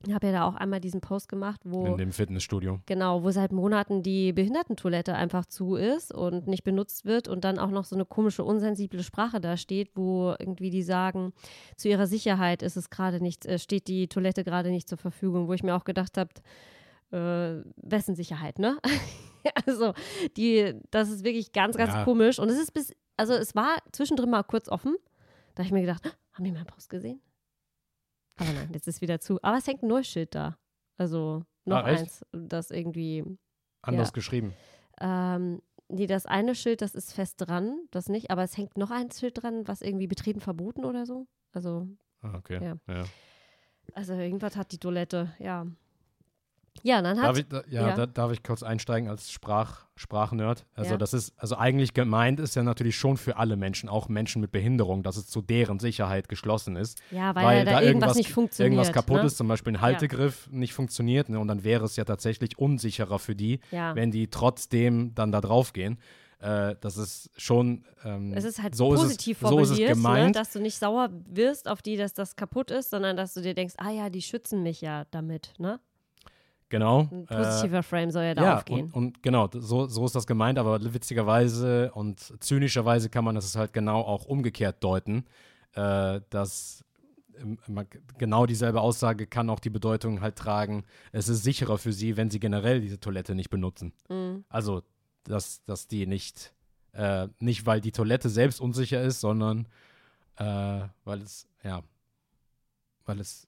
Ich habe ja da auch einmal diesen Post gemacht, wo In dem Fitnessstudio. genau, wo seit Monaten die Behindertentoilette einfach zu ist und nicht benutzt wird und dann auch noch so eine komische, unsensible Sprache da steht, wo irgendwie die sagen, zu ihrer Sicherheit ist es gerade nicht, äh, steht die Toilette gerade nicht zur Verfügung, wo ich mir auch gedacht habe, äh, wessen Sicherheit, ne? Also, die, das ist wirklich ganz, ganz Ja. komisch. Und es ist bis, also es war zwischendrin mal kurz offen. Da habe ich mir gedacht, haben die meinen Post gesehen? Aber nein, jetzt ist wieder zu. Aber es hängt ein neues Schild da. Also noch Ah, echt? eins, das irgendwie, Anders Ja. geschrieben. ähm, nee, das eine Schild, das ist fest dran, das nicht, aber es hängt noch ein Schild dran, was irgendwie betreten verboten oder so. Also, Ah, okay. Ja. Ja. also irgendwas hat die Toilette, ja. Ja, und dann hat, Darf ich, da, ja, ja. Da, darf ich kurz einsteigen als Sprach, Sprachnerd? Also Ja. das ist, also eigentlich gemeint ist ja natürlich schon für alle Menschen, auch Menschen mit Behinderung, dass es zu deren Sicherheit geschlossen ist. ja, weil, ja da irgendwas, nicht funktioniert. Irgendwas kaputt ne? ist, zum Beispiel ein Haltegriff nicht funktioniert, ne, und dann wäre es ja tatsächlich unsicherer für die, Ja. wenn die trotzdem dann da drauf gehen. Äh, das ist schon, ähm, Es ist halt so positiv ist es, so ist es formuliert, ne, gemeint. dass du nicht sauer wirst auf die, dass das kaputt ist, sondern dass du dir denkst, ah ja, die schützen mich ja damit, ne? Genau. Ein Äh, positiver Frame soll ja da ja, aufgehen. und, und genau, d- so, so ist das gemeint, aber witzigerweise und zynischerweise kann man das halt genau auch umgekehrt deuten, äh, dass ähm, man, genau dieselbe Aussage kann auch die Bedeutung halt tragen, es ist sicherer für sie, wenn sie generell diese Toilette nicht benutzen. Mhm. Also, dass, dass die nicht, äh, nicht weil die Toilette selbst unsicher ist, sondern äh, weil es, ja, weil es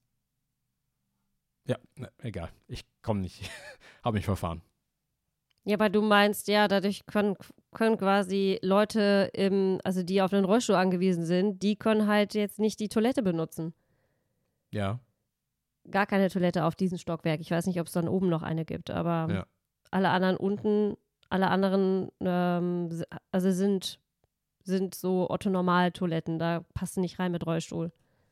ja, ne, egal. Ich komme nicht. Habe mich verfahren. Ja, weil du meinst, ja, dadurch können, können quasi Leute, im, also die auf einen Rollstuhl angewiesen sind, die können halt jetzt nicht die Toilette benutzen. Ja. Gar keine Toilette auf diesem Stockwerk. Ich weiß nicht, ob es dann oben noch eine gibt, aber Ja. alle anderen unten, alle anderen, ähm, s- also sind, sind so Otto-Normal-Toiletten. Da passt du nicht rein mit Rollstuhl.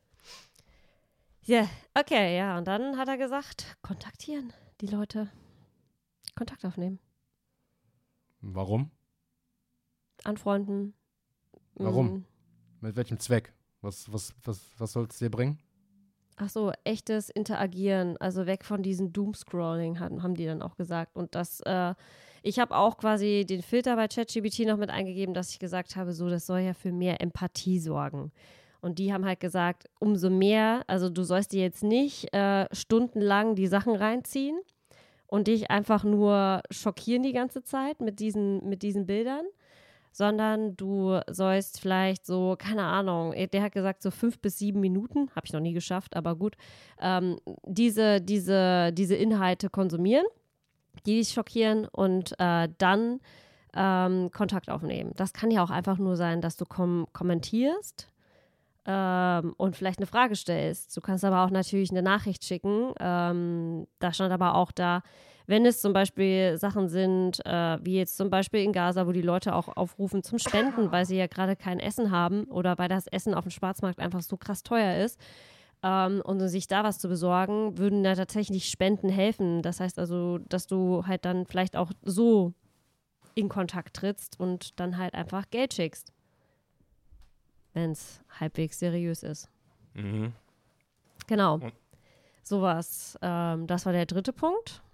Ja, okay, ja. Und dann hat er gesagt, kontaktieren die Leute. Kontakt aufnehmen. Warum? Anfreunden. Warum? Mm, Mit welchem Zweck? Was, was, was, was soll es dir bringen? Ach so, echtes Interagieren, also weg von diesem Doomscrolling, haben, haben die dann auch gesagt. Und das, äh, ich habe auch quasi den Filter bei ChatGPT noch mit eingegeben, dass ich gesagt habe, so, das soll ja für mehr Empathie sorgen. Und die haben halt gesagt, umso mehr, also du sollst dir jetzt nicht äh, stundenlang die Sachen reinziehen und dich einfach nur schockieren die ganze Zeit mit diesen, mit diesen Bildern, sondern du sollst vielleicht so, keine Ahnung, der hat gesagt so fünf bis sieben Minuten, habe ich noch nie geschafft, aber gut, ähm, diese, diese, diese Inhalte konsumieren, die dich schockieren und äh, dann ähm, Kontakt aufnehmen. Das kann ja auch einfach nur sein, dass du kom- kommentierst ähm, und vielleicht eine Frage stellst. Du kannst aber auch natürlich eine Nachricht schicken. Ähm, da stand aber auch da, wenn es zum Beispiel Sachen sind, äh, wie jetzt zum Beispiel in Gaza, wo die Leute auch aufrufen zum Spenden, weil sie ja gerade kein Essen haben oder weil das Essen auf dem Schwarzmarkt einfach so krass teuer ist, ähm, und um sich da was zu besorgen, würden da tatsächlich Spenden helfen. Das heißt also, dass du halt dann vielleicht auch so in Kontakt trittst und dann halt einfach Geld schickst, wenn es halbwegs seriös ist. Mhm. Genau. Und- Sowas. Ähm, das war der dritte Punkt.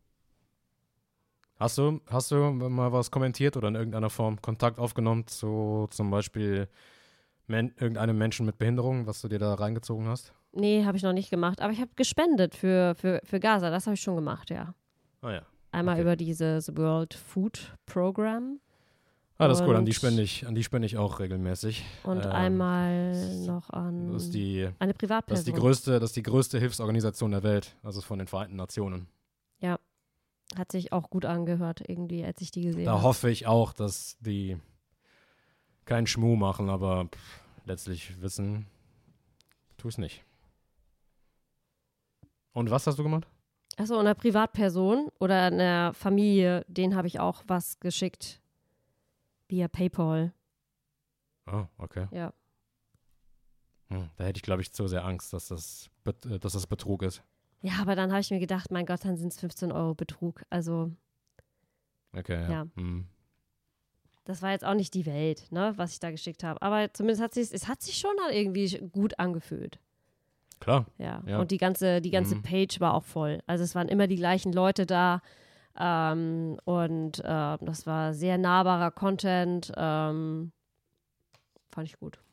Hast du, hast du mal was kommentiert oder in irgendeiner Form Kontakt aufgenommen zu zum Beispiel men irgendeinem Menschen mit Behinderung, was du dir da reingezogen hast? Nee, habe ich noch nicht gemacht. Aber ich habe gespendet für, für, für Gaza. Das habe ich schon gemacht, ja. Ah ja. Einmal Okay. über dieses World Food Program Ah, das ist cool. An die Und- spende ich, an die spende ich auch regelmäßig. und Ähm, einmal noch an Das ist die, eine das Privatperson. ist die größte, das ist die größte Hilfsorganisation der Welt, also von den Vereinten Nationen. Hat sich auch gut angehört, irgendwie, als ich die gesehen Da habe. hoffe ich auch, dass die keinen Schmuh machen, aber pff, letztlich wissen, tu es nicht. Und was hast du gemacht? Achso, einer Privatperson oder einer Familie, denen habe ich auch was geschickt. Via PayPal. Oh, okay. Ja. Hm, da hätte ich, glaube ich, zu sehr Angst, dass das, Bet- äh, dass das Betrug ist. Ja, aber dann habe ich mir gedacht, mein Gott, dann sind es fünfzehn Euro Betrug. Also, Okay, ja. Ja. Hm. das war jetzt auch nicht die Welt, ne, was ich da geschickt habe. Aber zumindest hat sich es hat sich schon dann irgendwie gut angefühlt. Klar. Ja. Ja. Und die ganze, die ganze Mhm. Page war auch voll. Also es waren immer die gleichen Leute da. Ähm, und äh, das war sehr nahbarer Content. Ähm, fand ich gut.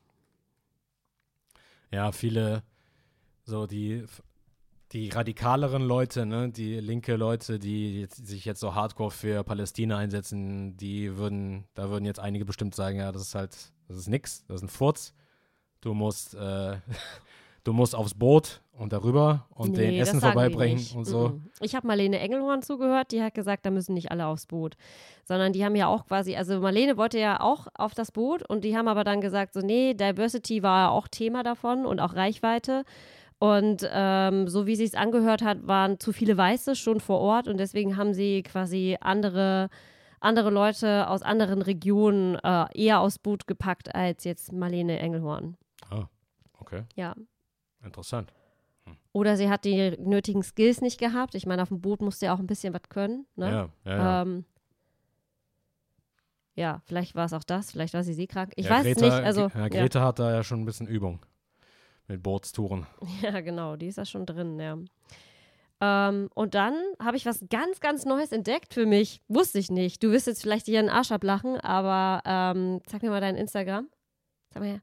Ja, viele, so die, die radikaleren Leute, ne, die linke Leute, die jetzt, sich jetzt so hardcore für Palästina einsetzen, die würden, da würden jetzt einige bestimmt sagen, ja, das ist halt, das ist nix, das ist ein Furz. Du musst, äh, du musst aufs Boot und darüber und den Nee, das Essen sagen die vorbeibringen nicht. und so. Mhm. Ich habe Marlene Engelhorn zugehört, die hat gesagt, da müssen nicht alle aufs Boot. Sondern die haben ja auch quasi, also Marlene wollte ja auch auf das Boot und die haben aber dann gesagt, so nee, Diversity war ja auch Thema davon und auch Reichweite. Und ähm, so wie sie es angehört hat, waren zu viele Weiße schon vor Ort und deswegen haben sie quasi andere, andere Leute aus anderen Regionen äh, eher aufs Boot gepackt als jetzt Marlene Engelhorn. Ah, okay, Ja. interessant. Oder sie hat die nötigen Skills nicht gehabt. Ich meine, auf dem Boot musste ja auch ein bisschen was können. Ne? Ja, ja, ja. Ähm, ja, vielleicht war es auch das, vielleicht war sie seekrank. Ich ja, weiß Greta, es nicht. Also, ja, Greta hat da ja schon ein bisschen Übung mit Bootstouren. ja. ja, genau, die ist da schon drin, ja. Ähm, und dann habe ich was ganz, ganz Neues entdeckt für mich. Wusste ich nicht. Du wirst jetzt vielleicht hier einen Arsch ablachen, aber ähm, sag mir mal dein Instagram. Sag mal her.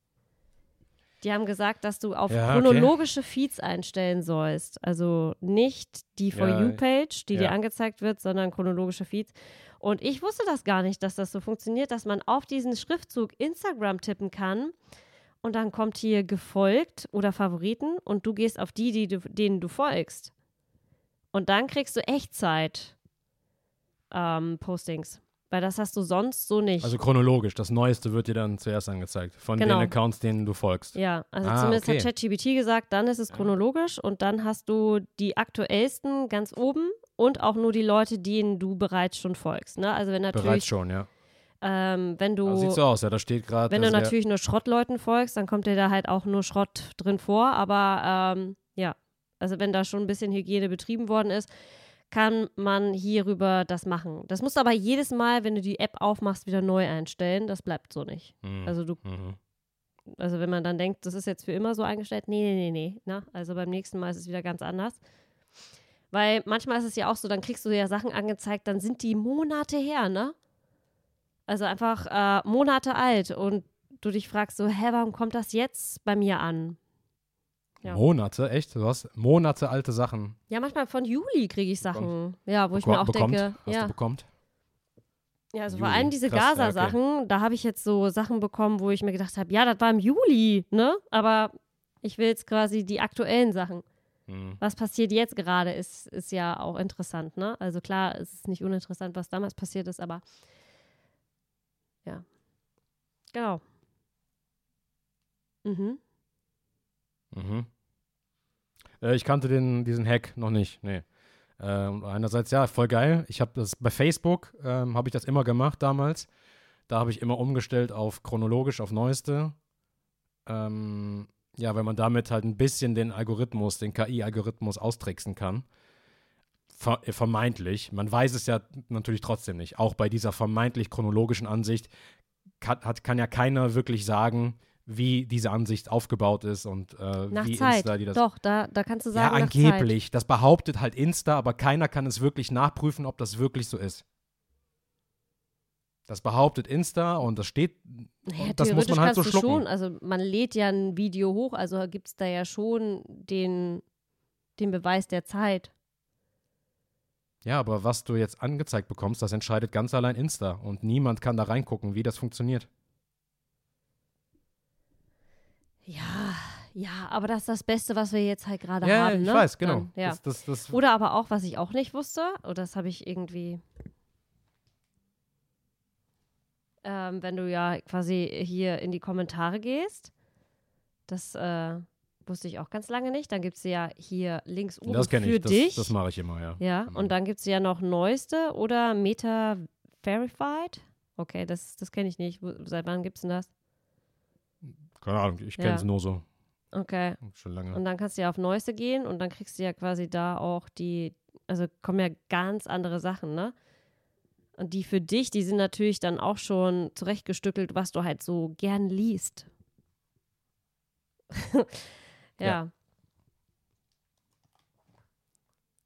Die haben gesagt, dass du auf Ja, chronologische Feeds einstellen sollst. Also nicht die For Ja, You-Page, die ja. dir angezeigt wird, sondern chronologische Feeds. Und ich wusste das gar nicht, dass das so funktioniert, dass man auf diesen Schriftzug Instagram tippen kann und dann kommt hier gefolgt oder Favoriten und du gehst auf die, die du, denen du folgst. Und dann kriegst du Echtzeit ähm, Postings. Weil das hast du sonst so nicht. Also chronologisch, das Neueste wird dir dann zuerst angezeigt. Von Genau. den Accounts, denen du folgst. Ja, also Ah, zumindest okay. hat ChatGPT gesagt, dann ist es chronologisch und dann hast du die aktuellsten ganz oben und auch nur die Leute, denen du bereits schon folgst. Ne? Also wenn Bereits natürlich, schon, ja. ähm, wenn du, Ah, sieht so aus, ja, da steht gerade. wenn du also der- natürlich nur Schrottleuten folgst, dann kommt dir da halt auch nur Schrott drin vor. Aber ähm, ja, also wenn da schon ein bisschen Hygiene betrieben worden ist, kann man hierüber das machen. Das musst du aber jedes Mal, wenn du die App aufmachst, wieder neu einstellen. Das bleibt so nicht. Mhm. Also du Mhm. Also wenn man dann denkt, das ist jetzt für immer so eingestellt, nee, nee, nee, nee. Ne? Also beim nächsten Mal ist es wieder ganz anders. Weil manchmal ist es ja auch so, dann kriegst du ja Sachen angezeigt, dann sind die Monate her, ne? Also einfach äh, Monate alt und du dich fragst so, hä, warum kommt das jetzt bei mir an? Ja. Monate, echt? Du hast Monate alte Sachen Ja, manchmal von Juli kriege ich Sachen. Ja, wo ich beko- mir auch bekommt. denke, Hast ja. du bekommt? Ja, also vor Juli. allem diese Krass, ja, okay. Gaza-Sachen, da habe ich jetzt so Sachen bekommen, wo ich mir gedacht habe, ja, das war im Juli, ne? Aber ich will jetzt quasi die aktuellen Sachen. Mhm. Was passiert jetzt gerade, ist, ist ja auch interessant, ne? Also klar, es ist nicht uninteressant, was damals passiert ist, aber ja. Genau. Mhm. Mhm. Äh, ich kannte den, diesen Hack noch nicht, nee. Ähm, einerseits, ja, voll geil. Ich habe das bei Facebook, ähm, habe ich das immer gemacht damals. Da habe ich immer umgestellt auf chronologisch, auf Neueste. Ähm, ja, weil man damit halt ein bisschen den Algorithmus, den K I-Algorithmus austricksen kann. Ver äh, vermeintlich. Man weiß es ja natürlich trotzdem nicht. Auch bei dieser vermeintlich chronologischen Ansicht kann, hat, kann ja keiner wirklich sagen, wie diese Ansicht aufgebaut ist und äh, Nach wie Zeit. Insta die das. Doch, da, da kannst du Ja, sagen, nach angeblich. Das behauptet halt Insta, aber keiner kann es wirklich nachprüfen, ob das wirklich so ist. Das behauptet Insta und das steht, Zeit. Naja, und das muss man halt so kannst du schlucken. schon, also man lädt ja ein Video hoch, also gibt es da ja schon den, den Beweis der Zeit. Ja, aber was du jetzt angezeigt bekommst, das entscheidet ganz allein Insta und niemand kann da reingucken, wie das funktioniert. Ja, ja, aber das ist das Beste, was wir jetzt halt gerade Ja, haben, ich ne? weiß, genau. Dann, ja. Das, das, das, Oder aber auch, was ich auch nicht wusste, oder das habe ich irgendwie, ähm, wenn du ja quasi hier in die Kommentare gehst, das äh, wusste ich auch ganz lange nicht, dann gibt es ja hier links oben das kenne für ich, das, dich. das mache ich immer, ja. Ja, Genau. und dann gibt es ja noch Neueste oder Meta Verified. Okay, das, das kenne ich nicht. Wo, seit wann gibt es denn das? Keine Ahnung, ich kenne es Ja. nur so, Okay. schon lange. Und dann kannst du ja auf Neueste gehen und dann kriegst du ja quasi da auch die, also kommen ja ganz andere Sachen, ne? Und die für dich, die sind natürlich dann auch schon zurechtgestückelt, was du halt so gern liest. ja. Ja.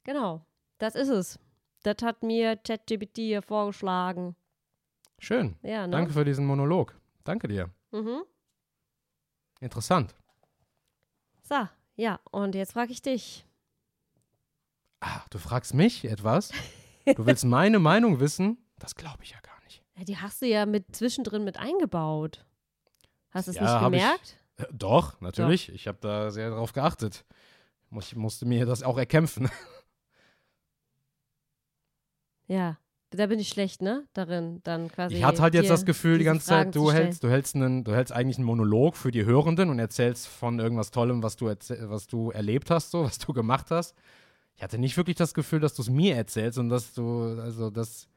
Genau, das ist es. Das hat mir ChatGPT hier vorgeschlagen. Schön. Ja, ne? Danke für diesen Monolog. Danke dir. Mhm. Interessant. So, ja, und jetzt frage ich dich. Ah, du fragst mich etwas? Du willst meine Meinung wissen? Das glaube ich ja gar nicht. Ja, die hast du ja mit zwischendrin mit eingebaut. Hast du es Ja, nicht hab gemerkt? Ich, äh, doch, natürlich. Doch. Ich habe da sehr drauf geachtet. Ich musste mir das auch erkämpfen. Ja, da bin ich schlecht, ne? Darin dann quasi. Ich hatte halt jetzt das Gefühl die ganze Fragen Zeit, du hältst, du hältst einen, du hältst eigentlich einen Monolog für die Hörenden und erzählst von irgendwas Tollem, was du, was du erlebt hast, so, was du gemacht hast. Ich hatte nicht wirklich das Gefühl, dass du es mir erzählst und dass du, also das.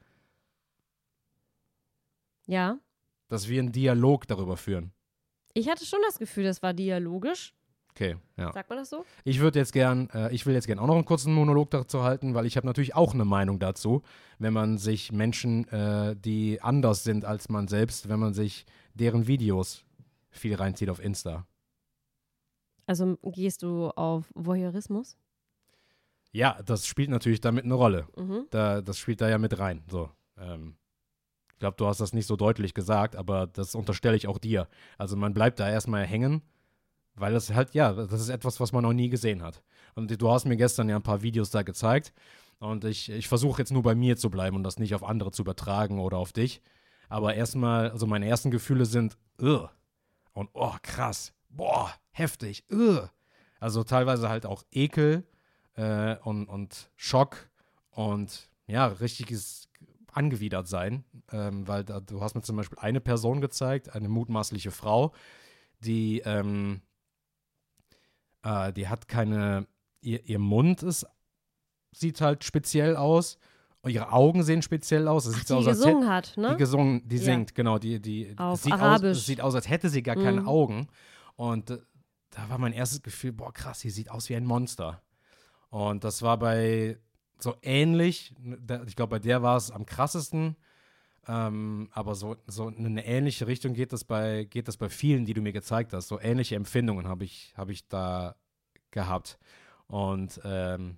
Ja. Dass wir einen Dialog darüber führen. Ich hatte schon das Gefühl, das war dialogisch. Okay, ja. Sagt man das so? Ich würde jetzt gern, äh, ich will jetzt gern auch noch einen kurzen Monolog dazu halten, weil ich habe natürlich auch eine Meinung dazu, wenn man sich Menschen, äh, die anders sind als man selbst, wenn man sich deren Videos viel reinzieht auf Insta. Also gehst du auf Voyeurismus? Ja, das spielt natürlich damit eine Rolle. Mhm. Da, das spielt da ja mit rein. So, ähm, ich glaube, du hast das nicht so deutlich gesagt, aber das unterstelle ich auch dir. Also man bleibt da erstmal hängen. Weil das halt, ja, das ist etwas, was man noch nie gesehen hat. Und du hast mir gestern ja ein paar Videos da gezeigt. Und ich, ich versuche jetzt nur bei mir zu bleiben und das nicht auf andere zu übertragen oder auf dich. Aber erstmal, also meine ersten Gefühle sind, ugh. Und oh, krass. Boah, heftig. Ugh. Also teilweise halt auch Ekel äh, und, und Schock und ja, richtiges angewidert sein. Ähm, weil da, du hast mir zum Beispiel eine Person gezeigt, eine mutmaßliche Frau, die, ähm, Uh, die hat keine, ihr, ihr Mund ist, sieht halt speziell aus und ihre Augen sehen speziell aus. Es Ach, sieht die aus, gesungen als hat, ne? Die gesungen, die ja. singt, genau. Die, die, Auf sieht Arabisch. Aus, es sieht aus, als hätte sie gar mhm. keine Augen. Und äh, da war mein erstes Gefühl, boah krass, sie sieht aus wie ein Monster. Und das war bei so ähnlich, ich glaube bei der war es am krassesten, ähm, aber so, so in eine ähnliche Richtung geht das bei, geht das bei vielen, die du mir gezeigt hast. So ähnliche Empfindungen habe ich, hab ich da gehabt. Und, ähm,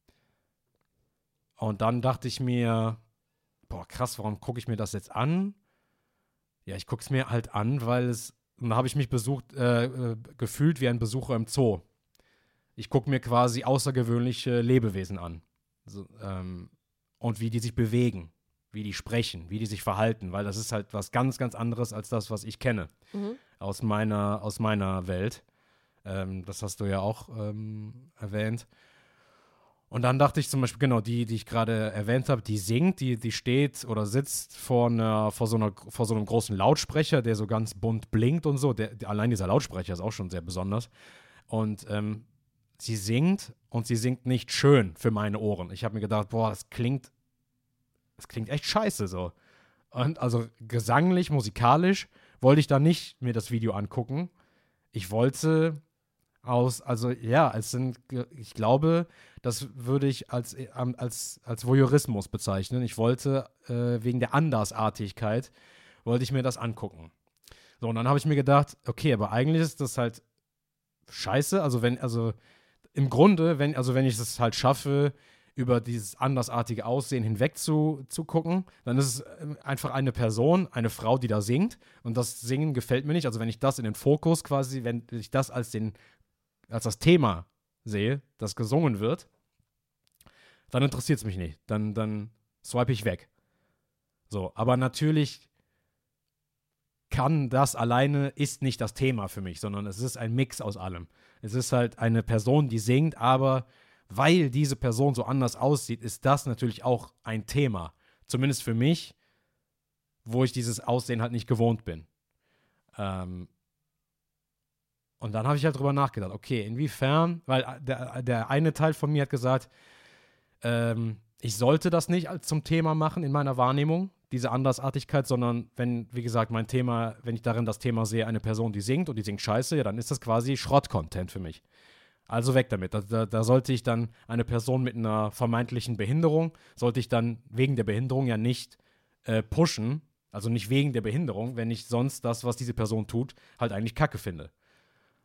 und dann dachte ich mir, boah, krass, warum gucke ich mir das jetzt an? Ja, ich gucke es mir halt an, weil es, und da habe ich mich besucht, äh, äh, gefühlt wie ein Besucher im Zoo. Ich gucke mir quasi außergewöhnliche Lebewesen an. So, ähm, und wie die sich bewegen, wie die sprechen, wie die sich verhalten, weil das ist halt was ganz, ganz anderes als das, was ich kenne mhm. aus meiner, aus meiner Welt. Ähm, das hast du ja auch ähm, erwähnt. Und dann dachte ich zum Beispiel, genau, die, die ich gerade erwähnt habe, die singt, die, die steht oder sitzt vor, einer, vor, so einer, vor so einem großen Lautsprecher, der so ganz bunt blinkt und so. Der, der, allein dieser Lautsprecher ist auch schon sehr besonders. Und ähm, sie singt und sie singt nicht schön für meine Ohren. Ich habe mir gedacht, boah, das klingt, das klingt echt scheiße so. Und also gesanglich, musikalisch wollte ich da nicht mir das Video angucken. Ich wollte aus, also ja, es sind, ich glaube, das würde ich als, als, als Voyeurismus bezeichnen. Ich wollte, äh, wegen der Andersartigkeit, wollte ich mir das angucken. So, und dann habe ich mir gedacht, okay, aber eigentlich ist das halt scheiße. Also wenn, also im Grunde, wenn, also wenn ich es halt schaffe, über dieses andersartige Aussehen hinweg zu, zu gucken, dann ist es einfach eine Person, eine Frau, die da singt. Und das Singen gefällt mir nicht. Also wenn ich das in den Fokus quasi, wenn ich das als den, als das Thema sehe, das gesungen wird, dann interessiert es mich nicht. Dann, dann swipe ich weg. So, aber natürlich kann das alleine, ist nicht das Thema für mich, sondern es ist ein Mix aus allem. Es ist halt eine Person, die singt, aber weil diese Person so anders aussieht, ist das natürlich auch ein Thema. Zumindest für mich, wo ich dieses Aussehen halt nicht gewohnt bin. Ähm und dann habe ich halt drüber nachgedacht, okay, inwiefern, weil der, der eine Teil von mir hat gesagt, ähm, ich sollte das nicht als zum Thema machen in meiner Wahrnehmung, diese Andersartigkeit, sondern wenn, wie gesagt, mein Thema, wenn ich darin das Thema sehe, eine Person, die singt und die singt scheiße, ja, dann ist das quasi Schrott-Content für mich. Also weg damit. Da, da, da sollte ich dann eine Person mit einer vermeintlichen Behinderung, sollte ich dann wegen der Behinderung ja nicht äh, pushen, also nicht wegen der Behinderung, wenn ich sonst das, was diese Person tut, halt eigentlich kacke finde.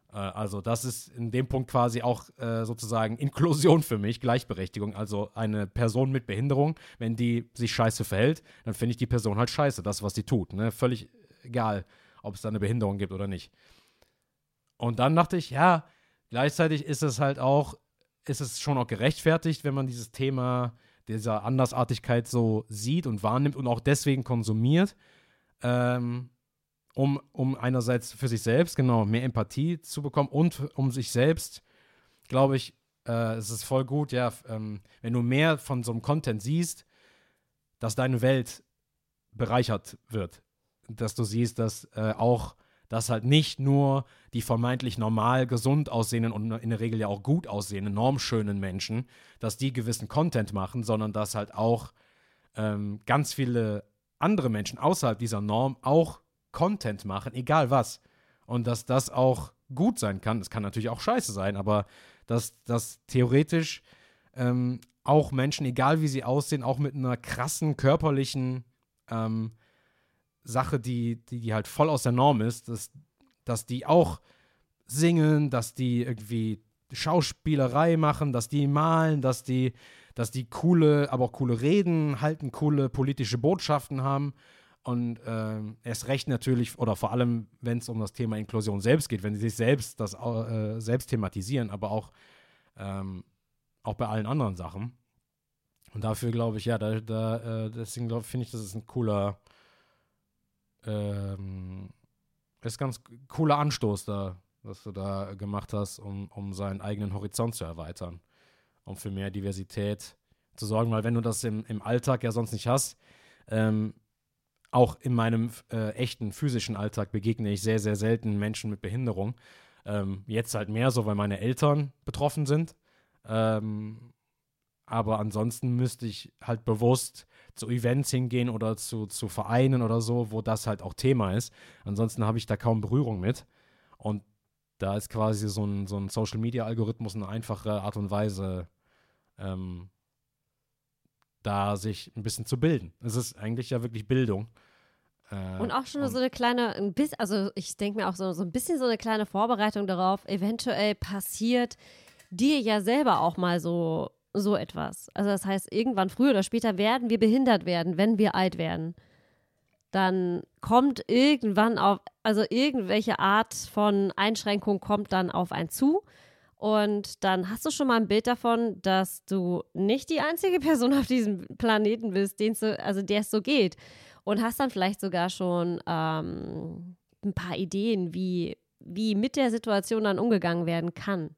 Äh, also das ist in dem Punkt quasi auch äh, sozusagen Inklusion für mich, Gleichberechtigung. Also eine Person mit Behinderung, wenn die sich scheiße verhält, dann finde ich die Person halt scheiße, das, was sie tut. Ne? Völlig egal, ob es da eine Behinderung gibt oder nicht. Und dann dachte ich, ja, gleichzeitig ist es halt auch, ist es schon auch gerechtfertigt, wenn man dieses Thema dieser Andersartigkeit so sieht und wahrnimmt und auch deswegen konsumiert, ähm, um, um einerseits für sich selbst, genau, mehr Empathie zu bekommen und um sich selbst, glaube ich, äh, es ist voll gut, ja, ähm, wenn du mehr von so einem Content siehst, dass deine Welt bereichert wird. Dass du siehst, dass äh, auch, dass halt nicht nur die vermeintlich normal gesund aussehenden und in der Regel ja auch gut aussehenden, normschönen Menschen, dass die gewissen Content machen, sondern dass halt auch ähm, ganz viele andere Menschen außerhalb dieser Norm auch Content machen, egal was. Und dass das auch gut sein kann. Es kann natürlich auch scheiße sein, aber dass, dass theoretisch ähm, auch Menschen, egal wie sie aussehen, auch mit einer krassen körperlichen ähm, Sache, die, die, die halt voll aus der Norm ist, dass, dass die auch singen, dass die irgendwie Schauspielerei machen, dass die malen, dass die, dass die coole, aber auch coole Reden halten, coole politische Botschaften haben. Und äh, erst recht natürlich, oder vor allem, wenn es um das Thema Inklusion selbst geht, wenn sie sich selbst das äh, selbst thematisieren, aber auch, ähm, auch bei allen anderen Sachen. Und dafür glaube ich, ja, da, da äh, deswegen finde ich, das ist ein cooler ähm, ist ganz cooler Anstoß da, was du da gemacht hast, um, um seinen eigenen Horizont zu erweitern, um für mehr Diversität zu sorgen, weil wenn du das im, im Alltag ja sonst nicht hast, ähm, auch in meinem äh, echten physischen Alltag begegne ich sehr, sehr selten Menschen mit Behinderung. Ähm, jetzt halt mehr so, weil meine Eltern betroffen sind. Ähm, aber ansonsten müsste ich halt bewusst zu Events hingehen oder zu, zu Vereinen oder so, wo das halt auch Thema ist. Ansonsten habe ich da kaum Berührung mit. Und da ist quasi so ein, so ein Social-Media-Algorithmus eine einfache Art und Weise, ähm, da sich ein bisschen zu bilden. Es ist eigentlich ja wirklich Bildung. Äh, Und auch schon und so eine kleine, ein bisschen, also ich denke mir auch so, so ein bisschen so eine kleine Vorbereitung darauf, eventuell passiert dir ja selber auch mal so, so etwas. Also das heißt, irgendwann früher oder später werden wir behindert werden, wenn wir alt werden. Dann kommt irgendwann auf, also irgendwelche Art von Einschränkung kommt dann auf einen zu. Und dann hast du schon mal ein Bild davon, dass du nicht die einzige Person auf diesem Planeten bist, den's so, also der es so geht. Und hast dann vielleicht sogar schon ähm, ein paar Ideen, wie, wie mit der Situation dann umgegangen werden kann.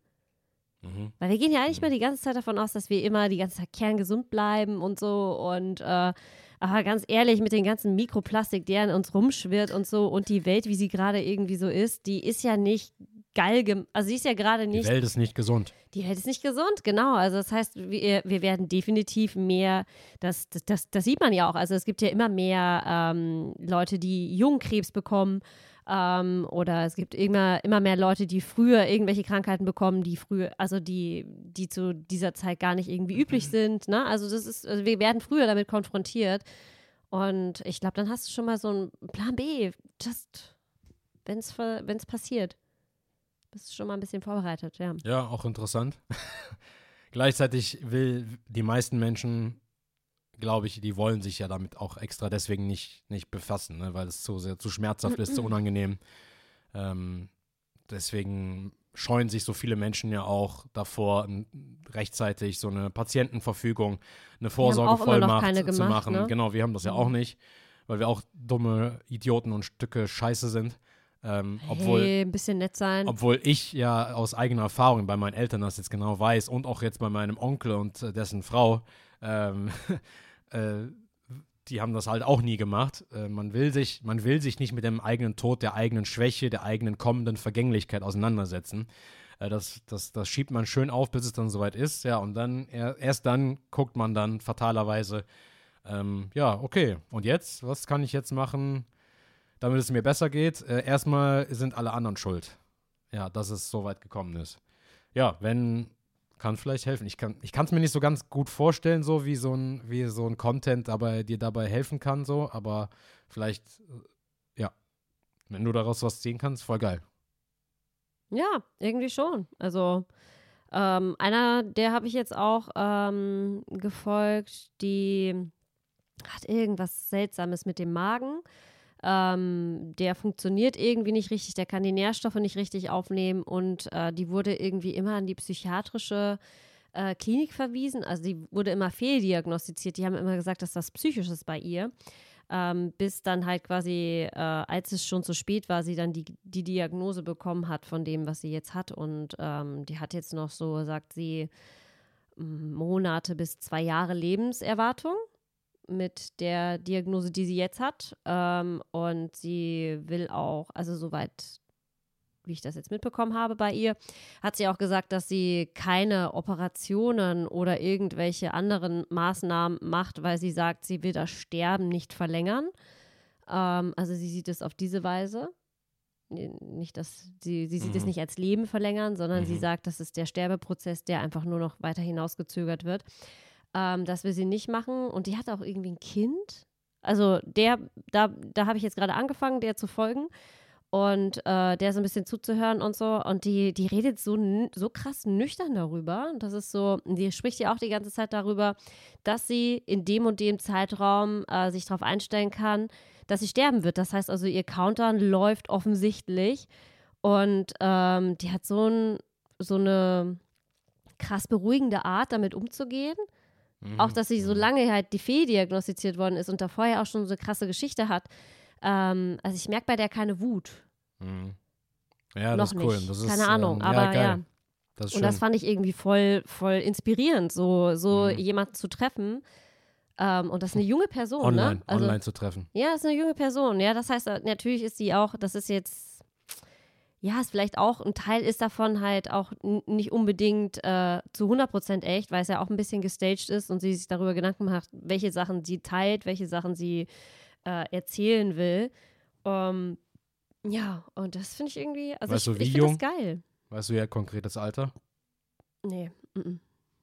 Mhm. Weil wir gehen ja eigentlich Mhm. mal die ganze Zeit davon aus, dass wir immer die ganze Zeit kerngesund bleiben und so. Und äh, aber ganz ehrlich, mit dem ganzen Mikroplastik, der in uns rumschwirrt und so und die Welt, wie sie gerade irgendwie so ist, die ist ja nicht geil, gem- also sie ist ja gerade Die nicht, Welt ist nicht gesund. die Welt ist nicht gesund, genau. Also das heißt, wir, wir werden definitiv mehr, das, das, das, das sieht man ja auch, also es gibt ja immer mehr ähm, Leute, die Jungenkrebs bekommen ähm, oder es gibt immer, immer mehr Leute, die früher irgendwelche Krankheiten bekommen, die früher, also die, die zu dieser Zeit gar nicht irgendwie üblich sind, ne? Also das ist, also wir werden früher damit konfrontiert und ich glaube, dann hast du schon mal so einen Plan B, just, wenn es passiert. Bist du schon mal ein bisschen vorbereitet, ja. Ja, auch interessant. Gleichzeitig will die meisten Menschen, glaube ich, die wollen sich ja damit auch extra deswegen nicht, nicht befassen, ne? Weil es zu sehr zu schmerzhaft ist, zu unangenehm. Ähm, deswegen scheuen sich so viele Menschen ja auch davor, n- rechtzeitig so eine Patientenverfügung, eine auch immer noch Vorsorgevollmacht keine zu gemacht, machen. ne? Genau, wir haben das ja auch Mhm. nicht, weil wir auch dumme Idioten und Stücke Scheiße sind. Ähm, obwohl Hey, ein bisschen nett sein. Obwohl ich ja aus eigener Erfahrung bei meinen Eltern das jetzt genau weiß und auch jetzt bei meinem Onkel und äh, dessen Frau, ähm, äh, die haben das halt auch nie gemacht. Äh, man will sich, man will sich nicht mit dem eigenen Tod, der eigenen Schwäche, der eigenen kommenden Vergänglichkeit auseinandersetzen. Äh, das, das, das schiebt man schön auf, bis es dann soweit ist. Ja, und dann, er, erst dann guckt man dann fatalerweise, ähm, ja, okay, und jetzt? Was kann ich jetzt machen, damit es mir besser geht? Äh, erstmal sind alle anderen schuld. Ja, dass es so weit gekommen ist. Ja, wenn, kann vielleicht helfen. Ich kann ich es mir nicht so ganz gut vorstellen, so wie so ein, wie so ein Content dabei, dir dabei helfen kann, so, aber vielleicht, äh, ja, wenn du daraus was ziehen kannst, voll geil. Ja, irgendwie schon. Also ähm, einer, der habe ich jetzt auch ähm, gefolgt, die hat irgendwas Seltsames mit dem Magen. Ähm, der funktioniert irgendwie nicht richtig, der kann die Nährstoffe nicht richtig aufnehmen und äh, die wurde irgendwie immer an die psychiatrische äh, Klinik verwiesen. Also die wurde immer fehldiagnostiziert. Die haben immer gesagt, dass das psychisch ist bei ihr. Ähm, bis dann halt quasi, äh, als es schon zu spät war, sie dann die, die Diagnose bekommen hat von dem, was sie jetzt hat. Und ähm, die hat jetzt noch so, sagt sie, Monate bis zwei Jahre Lebenserwartung mit der Diagnose, die sie jetzt hat. Ähm, und sie will auch, also soweit, wie ich das jetzt mitbekommen habe bei ihr, hat sie auch gesagt, dass sie keine Operationen oder irgendwelche anderen Maßnahmen macht, weil sie sagt, sie will das Sterben nicht verlängern. Ähm, also sie sieht es auf diese Weise. Nicht, dass sie, sie sieht mhm. es nicht als Leben verlängern, sondern mhm. sie sagt, das ist der Sterbeprozess, der einfach nur noch weiter hinausgezögert wird. Ähm, das will sie nicht machen. Und die hat auch irgendwie ein Kind. Also der, da, da habe ich jetzt gerade angefangen, der zu folgen. Und äh, der so ein bisschen zuzuhören und so. Und die, die redet so, so krass nüchtern darüber. Das ist so, die spricht ja auch die ganze Zeit darüber, dass sie in dem und dem Zeitraum äh, sich darauf einstellen kann, dass sie sterben wird. Das heißt also, ihr Countdown läuft offensichtlich. Und ähm, die hat so, ein, so eine krass beruhigende Art, damit umzugehen. Mhm. Auch, dass sie so lange halt die Fee diagnostiziert worden ist und davor ja auch schon so eine krasse Geschichte hat. Ähm, also ich merke bei der keine Wut. Mhm. Ja, Noch das ist cool. nicht. Das ist, keine Ahnung, ähm, aber ja, geil. ja. Das ist und schön. das fand ich irgendwie voll, voll inspirierend, so, so Mhm. jemanden zu treffen. Ähm, und das ist eine junge Person, Online, ne? Also, online zu treffen. ja, das ist eine junge Person. Ja, das heißt, natürlich ist sie auch, das ist jetzt, ja, ist vielleicht auch, ein Teil ist davon halt auch n- nicht unbedingt äh, zu hundert Prozent echt, weil es ja auch ein bisschen gestaged ist und sie sich darüber Gedanken macht, welche Sachen sie teilt, welche Sachen sie äh, erzählen will. Um, ja, und das finde ich irgendwie, also Weißt ich, du, wie ich finde jung? das geil. Weißt du ja konkretes Alter? Nee, mm-mm.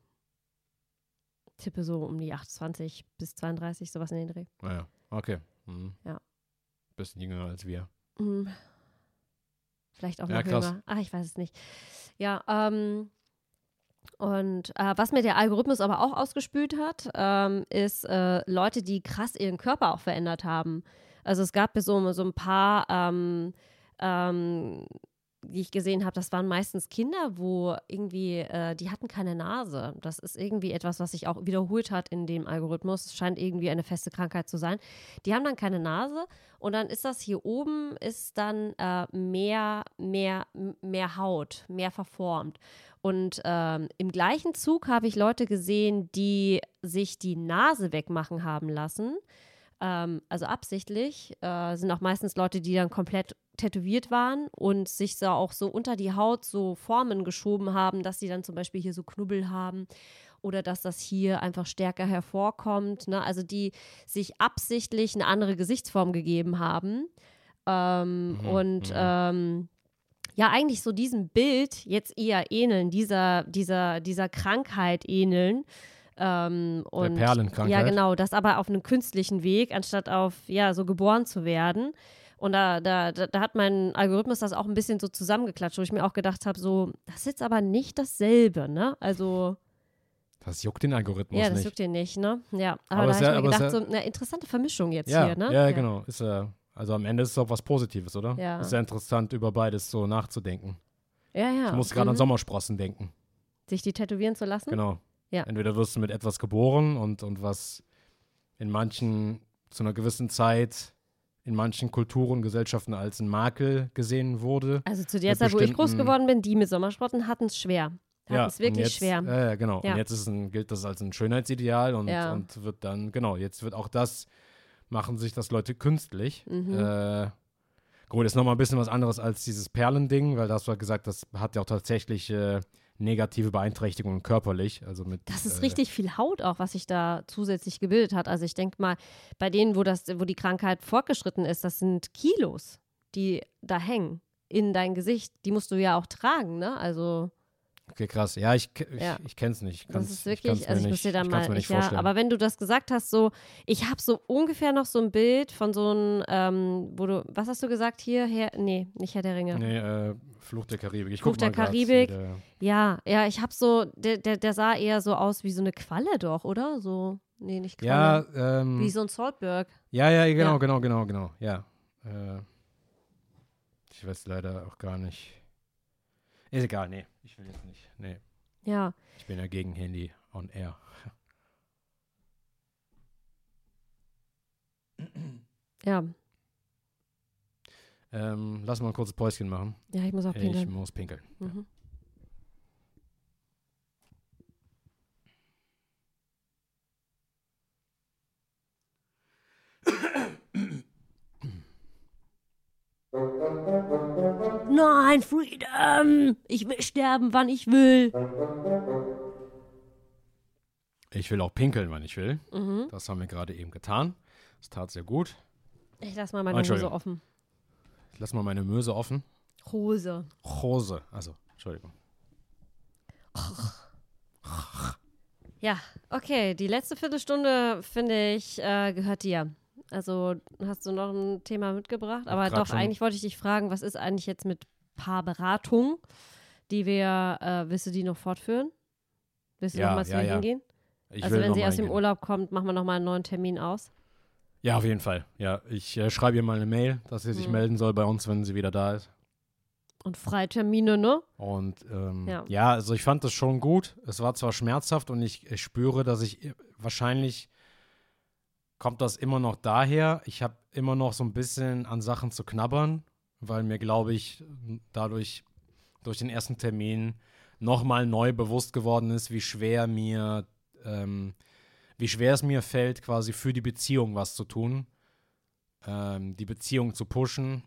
Tippe so um die achtundzwanzig bis zweiunddreißig, sowas in den Dreh. Naja, okay. Mhm. Ja. Bisschen jünger als wir. Mhm. Vielleicht auch Ja, noch krass. jünger. Ach, ich weiß es nicht. Ja, ähm, und äh, was mir der Algorithmus aber auch ausgespült hat, ähm, ist äh, Leute, die krass ihren Körper auch verändert haben. Also es gab so, so ein paar, ähm, ähm, die ich gesehen habe, das waren meistens Kinder, wo irgendwie, äh, die hatten keine Nase. Das ist irgendwie etwas, was sich auch wiederholt hat in dem Algorithmus. Es scheint irgendwie eine feste Krankheit zu sein. Die haben dann keine Nase und dann ist das hier oben, ist dann äh, mehr, mehr, mehr Haut, mehr verformt. Und ähm, im gleichen Zug habe ich Leute gesehen, die sich die Nase wegmachen haben lassen. Ähm, also absichtlich. Äh, sind auch meistens Leute, die dann komplett tätowiert waren und sich so auch so unter die Haut so Formen geschoben haben, dass sie dann zum Beispiel hier so Knubbel haben oder dass das hier einfach stärker hervorkommt. Ne? Also die sich absichtlich eine andere Gesichtsform gegeben haben. Ähm, Mhm, und mhm. ähm, ja, eigentlich so diesem Bild jetzt eher ähneln, dieser, dieser, dieser Krankheit ähneln. Ähm, und Der Perlenkrankheit. Ja, genau, das aber auf einem künstlichen Weg, anstatt auf, ja, so geboren zu werden. Und da, da, da, da hat mein Algorithmus das auch ein bisschen so zusammengeklatscht, wo ich mir auch gedacht habe, so, das ist jetzt aber nicht dasselbe, ne? Also, Das juckt den Algorithmus ja, das nicht. juckt den nicht, ne? Ja, aber, Aber da es habe ja- ich mir aber es gedacht, ja- so eine interessante Vermischung jetzt ja, hier, ne? ja, genau. Ist, äh, also am Ende ist es auch was Positives, oder? Ja. Ist ja interessant, über beides so nachzudenken. Ja, ja. Ich muss gerade mhm. an Sommersprossen denken. Sich die tätowieren zu lassen? Genau. Ja. Entweder wirst du mit etwas geboren und, und was in manchen, zu einer gewissen Zeit, in manchen Kulturen, Gesellschaften als ein Makel gesehen wurde. Also zu der Mit Zeit, wo ich groß bestimmten- geworden bin, die mit Sommersprotten hatten es schwer. Hatten es und wirklich jetzt, schwer. Ja, ja, genau. Ja. Und jetzt ist ein, gilt das als ein Schönheitsideal und, Ja. und wird dann, genau, jetzt wird auch das, machen sich das Leute künstlich. Mhm. Äh, gut, ist nochmal ein bisschen was anderes als dieses Perlending, weil da hast du ja gesagt, das hat ja auch tatsächlich äh, negative Beeinträchtigungen körperlich. Also mit, Das ist äh, richtig viel Haut auch, was sich da zusätzlich gebildet hat. Also ich denke mal, bei denen, wo, das, wo die Krankheit fortgeschritten ist, das sind Kilos, die da hängen in dein Gesicht. Die musst du ja auch tragen, ne? Also Okay, krass. Ja, ich, ich, Ja. ich kenn's nicht. Ich kann's, Das ist wirklich, ich also ich mir muss dir nicht, da ich kann's mal, mir ich, nicht ja, vorstellen. aber wenn du das gesagt hast, so, ich habe so ungefähr noch so ein Bild von so einem, ähm, wo du, was hast du gesagt hier? Herr, nee, nicht Herr der Ringe. Nee, äh, Fluch der Karibik. Ich Fluch guck der mal grad, Karibik. wie der- Ja, ja, ich habe so, der, der, der sah eher so aus wie so eine Qualle doch, oder? So, nee, nicht Qualle. Ja, ähm, Wie so ein Saltberg. ja, ja, genau, Ja. genau, genau, genau, ja. Äh, ich weiß leider auch gar nicht. Ist egal, nee, ich will jetzt nicht. Nee, Ja, ich bin ja gegen Handy on air. ja. Ähm, lass mal ein kurzes Päuschen machen. Ja, ich muss auch Ich pinkeln. muss pinkeln. Mhm. Nein, Freedom! Ich will sterben, wann ich will. Ich will auch pinkeln, wann ich will. Mhm. Das haben wir gerade eben getan. Das tat sehr gut. Ich lass mal meine Oh, Hose Entschuldigung. offen. Ich lass mal meine Möse offen. Hose. Hose. Also, Entschuldigung. Ja, okay. Die letzte Viertelstunde, finde ich, äh, gehört dir. Also hast du noch ein Thema mitgebracht? Aber grad doch, schon- eigentlich wollte ich dich fragen, was ist eigentlich jetzt mit Paarberatung, die wir, äh, willst du die noch fortführen? Willst du Ja, noch mal zu ja, ihr ja. hingehen? Ich Also will wenn noch sie mal aus dem hingehen. Urlaub kommt, machen wir noch mal einen neuen Termin aus. Ja, auf jeden Fall. Ja, ich äh, schreibe ihr mal eine Mail, dass sie sich Hm. melden soll bei uns, wenn sie wieder da ist. Und Freitermine, ne? Und ähm, Ja. ja. also ich fand das schon gut. Es war zwar schmerzhaft und ich, ich spüre, dass ich i- wahrscheinlich kommt das immer noch daher. Ich habe immer noch so ein bisschen an Sachen zu knabbern, weil mir, glaube ich, dadurch durch den ersten Termin nochmal neu bewusst geworden ist, wie schwer mir, ähm, wie schwer es mir fällt, quasi für die Beziehung was zu tun, ähm, die Beziehung zu pushen,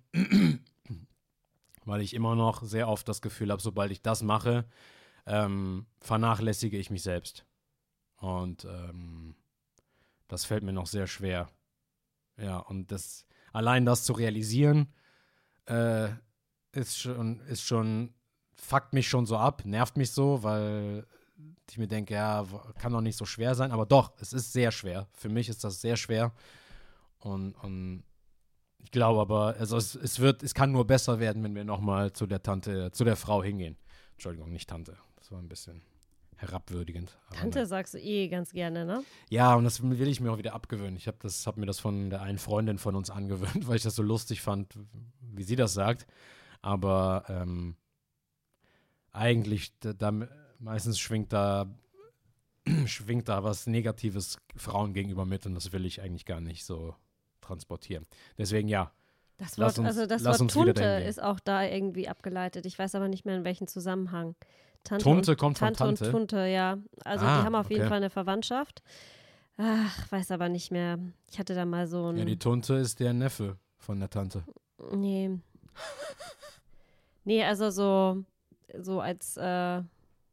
weil ich immer noch sehr oft das Gefühl habe, sobald ich das mache, ähm, vernachlässige ich mich selbst. Und ähm, das fällt mir noch sehr schwer. Ja, und das, allein das zu realisieren, äh, ist schon, ist schon, fuckt mich schon so ab, nervt mich so, weil ich mir denke, ja, kann doch nicht so schwer sein, aber doch, es ist sehr schwer. Für mich ist das sehr schwer. Und, und ich glaube aber, also es, es wird, es kann nur besser werden, wenn wir nochmal zu der Tante, zu der Frau hingehen. Entschuldigung, nicht Tante. Das war ein bisschen herabwürdigend. aber Tante nein. sagst du eh ganz gerne, ne? Ja, und das will ich mir auch wieder abgewöhnen. Ich habe das, hab mir das von der einen Freundin von uns angewöhnt, weil ich das so lustig fand, wie sie das sagt. Aber ähm, eigentlich, da, da, meistens schwingt da, schwingt da was Negatives Frauen gegenüber mit und das will ich eigentlich gar nicht so transportieren. Deswegen ja. Das Lass Wort, uns- also das lass Wort uns wieder Tunte dahin gehen. ist auch da irgendwie abgeleitet. Ich weiß aber nicht mehr, in welchem Zusammenhang. Tante, Tunte und, kommt von Tante Tante? und Tunte, ja. Also Ah, die haben auf jeden okay. Fall eine Verwandtschaft. Ach, weiß aber nicht mehr. Ich hatte da mal so ein... Ja, die Tunte ist der Neffe von der Tante. Nee. Nee, also so, so als, äh,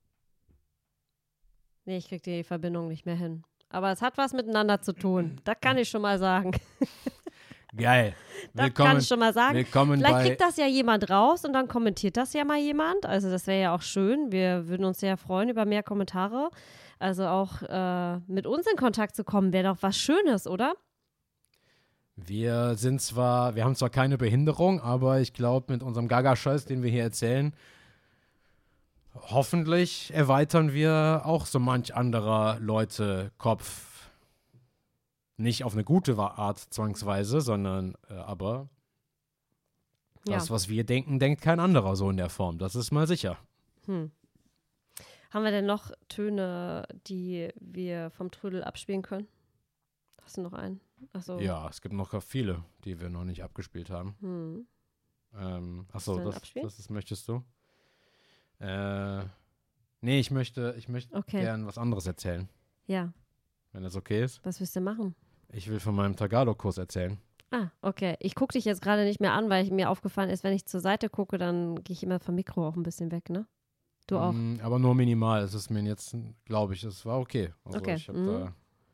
nee, ich krieg die Verbindung nicht mehr hin. Aber es hat was miteinander zu tun. Das kann ich schon mal sagen. Geil. Das Willkommen, kann ich schon mal sagen. willkommen Vielleicht bei kriegt das ja jemand raus und dann kommentiert das ja mal jemand. Also das wäre ja auch schön. Wir würden uns sehr freuen über mehr Kommentare. Also auch äh, mit uns in Kontakt zu kommen, wäre doch was Schönes, oder? Wir sind zwar, wir haben zwar keine Behinderung, aber ich glaube, mit unserem Gaga-Scheiß, den wir hier erzählen, hoffentlich erweitern wir auch so manch anderer Leute Kopf. Nicht auf eine gute Art zwangsweise, sondern äh, aber das, Ja. was wir denken, denkt kein anderer so in der Form. Das ist mal sicher. Hm. Haben wir denn noch Töne, die wir vom Trödel abspielen können? Hast du noch einen? Achso. Ja, es gibt noch viele, die wir noch nicht abgespielt haben. Hm. Ähm, achso, du einen das, abspielen? das ist, möchtest du? Äh, nee, ich möchte, ich möchte Okay. gern was anderes erzählen, Ja, wenn das okay ist. was willst du machen? Ich will von meinem Tagalog-Kurs erzählen. Ah, okay. Ich gucke dich jetzt gerade nicht mehr an, weil ich, mir aufgefallen ist, wenn ich zur Seite gucke, dann gehe ich immer vom Mikro auch ein bisschen weg, ne? Du auch. Mm, aber nur minimal. Es ist mir jetzt, glaube ich, es war okay. Also Okay, ich habe mhm. da.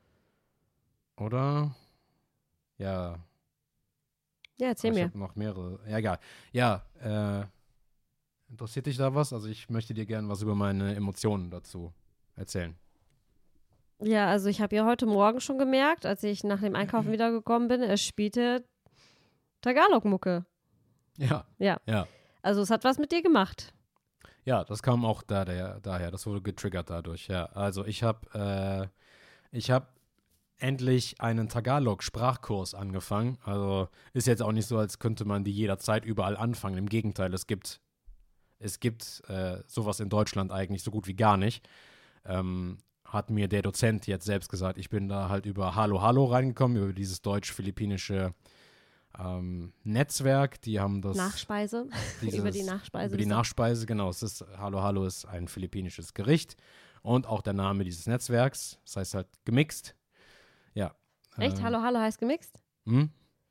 Oder? Ja, Ja, erzähl ich mir. habe noch mehrere. Ja, egal. Ja, äh, interessiert dich da was? Also ich möchte dir gerne was über meine Emotionen dazu erzählen. Ja, also ich habe ja heute Morgen schon gemerkt, als ich nach dem Einkaufen wiedergekommen bin, es spielte Tagalog-Mucke. Ja. Ja. Ja. Also es hat was mit dir gemacht. Ja, das kam auch da, der, daher. Das wurde getriggert dadurch, ja. Also ich habe äh, ich habe endlich einen Tagalog-Sprachkurs angefangen. Also ist jetzt auch nicht so, als könnte man die jederzeit überall anfangen. Im Gegenteil, es gibt, es gibt äh, sowas in Deutschland eigentlich so gut wie gar nicht. Ähm, hat mir der Dozent jetzt selbst gesagt. Ich bin da halt über Halo Halo reingekommen, über dieses deutsch-philippinische ähm, Netzwerk. Die haben das... Nachspeise. Dieses, über die Nachspeise. Über die Nachspeise, genau. Es ist, Halo Halo ist ein philippinisches Gericht und auch der Name dieses Netzwerks. Das heißt halt gemixt. Ja. Echt? Ähm, Hallo Hallo heißt gemixt? hm?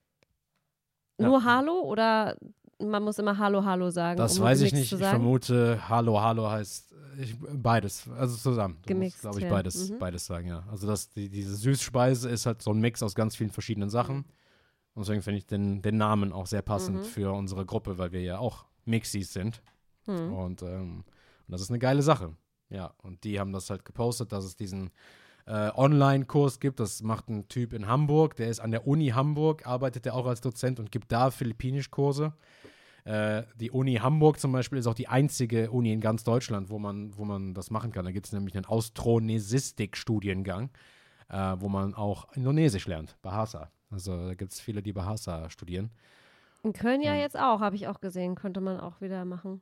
Ja. Nur Hallo oder man muss immer Hallo Hallo sagen? Das um weiß ich gemixt nicht. zu Ich sagen? vermute, Halo Halo heißt ich, beides. Also zusammen. Du Gemixt, musst, glaube ich, ja. beides, Mhm. beides sagen, ja. Also das, die, diese Süßspeise ist halt so ein Mix aus ganz vielen verschiedenen Sachen. Mhm. Und deswegen finde ich den, den Namen auch sehr passend Mhm. für unsere Gruppe, weil wir ja auch Mixis sind. Hm. Und, ähm, und das ist eine geile Sache. Ja, und die haben das halt gepostet, dass es diesen äh, Online-Kurs gibt. Das macht ein Typ in Hamburg, der ist an der Uni Hamburg, arbeitet der auch als Dozent und gibt da Philippinisch-Kurse. Äh, die Uni Hamburg zum Beispiel ist auch die einzige Uni in ganz Deutschland, wo man, wo man das machen kann. Da gibt es nämlich einen Austronesistik-Studiengang, äh, wo man auch Indonesisch lernt, Bahasa. Also da gibt es viele, die Bahasa studieren. In Köln ja Hm. jetzt auch, habe ich auch gesehen, könnte man auch wieder machen.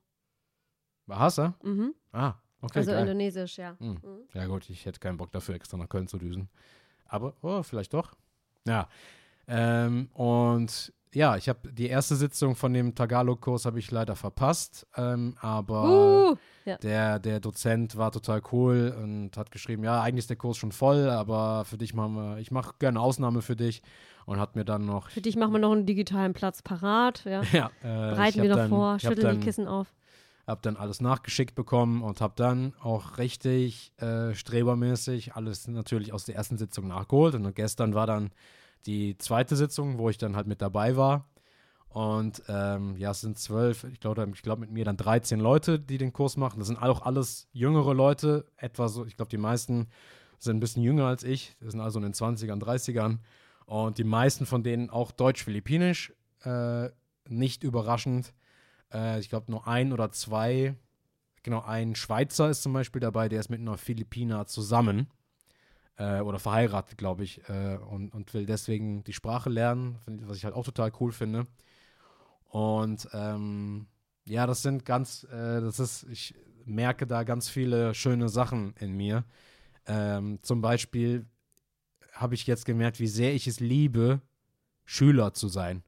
Bahasa? Mhm. Ah, okay, Also geil. Indonesisch, ja. Hm. Mhm. Ja gut, ich hätte keinen Bock dafür, extra nach Köln zu düsen. Aber, oh, vielleicht doch. Ja, ähm, und ja, ich habe die erste Sitzung von dem Tagalog-Kurs habe ich leider verpasst, ähm, aber Uh, ja. der, der Dozent war total cool und hat geschrieben, ja, eigentlich ist der Kurs schon voll, aber für dich machen wir, ich mache gerne Ausnahme für dich und hat mir dann noch, Für dich machen wir noch einen digitalen Platz parat. Ja. ja, äh, Bereiten ich wir hab noch dann, vor, ich hab schütteln dann, die Kissen auf. Hab dann alles nachgeschickt bekommen und hab dann auch richtig äh, strebermäßig alles natürlich aus der ersten Sitzung nachgeholt. Und gestern war dann die zweite Sitzung, wo ich dann halt mit dabei war. Und ähm, ja, es sind zwölf, ich glaube ich glaub mit mir dann dreizehn Leute, die den Kurs machen. Das sind auch alles jüngere Leute, etwa so, ich glaube die meisten sind ein bisschen jünger als ich. Das sind also in den zwanzigern, dreißigern. Und die meisten von denen auch Deutsch-Philippinisch, äh, nicht überraschend. Äh, ich glaube, nur ein oder zwei, genau, ein Schweizer ist zum Beispiel dabei, der ist mit einer Philippiner zusammen äh, oder verheiratet, glaube ich, äh, und, und will deswegen die Sprache lernen, find, was ich halt auch total cool finde. Und ähm, ja, das sind ganz, äh, das ist, ich merke da ganz viele schöne Sachen in mir. Ähm, zum Beispiel habe ich jetzt gemerkt, wie sehr ich es liebe, Schüler zu sein.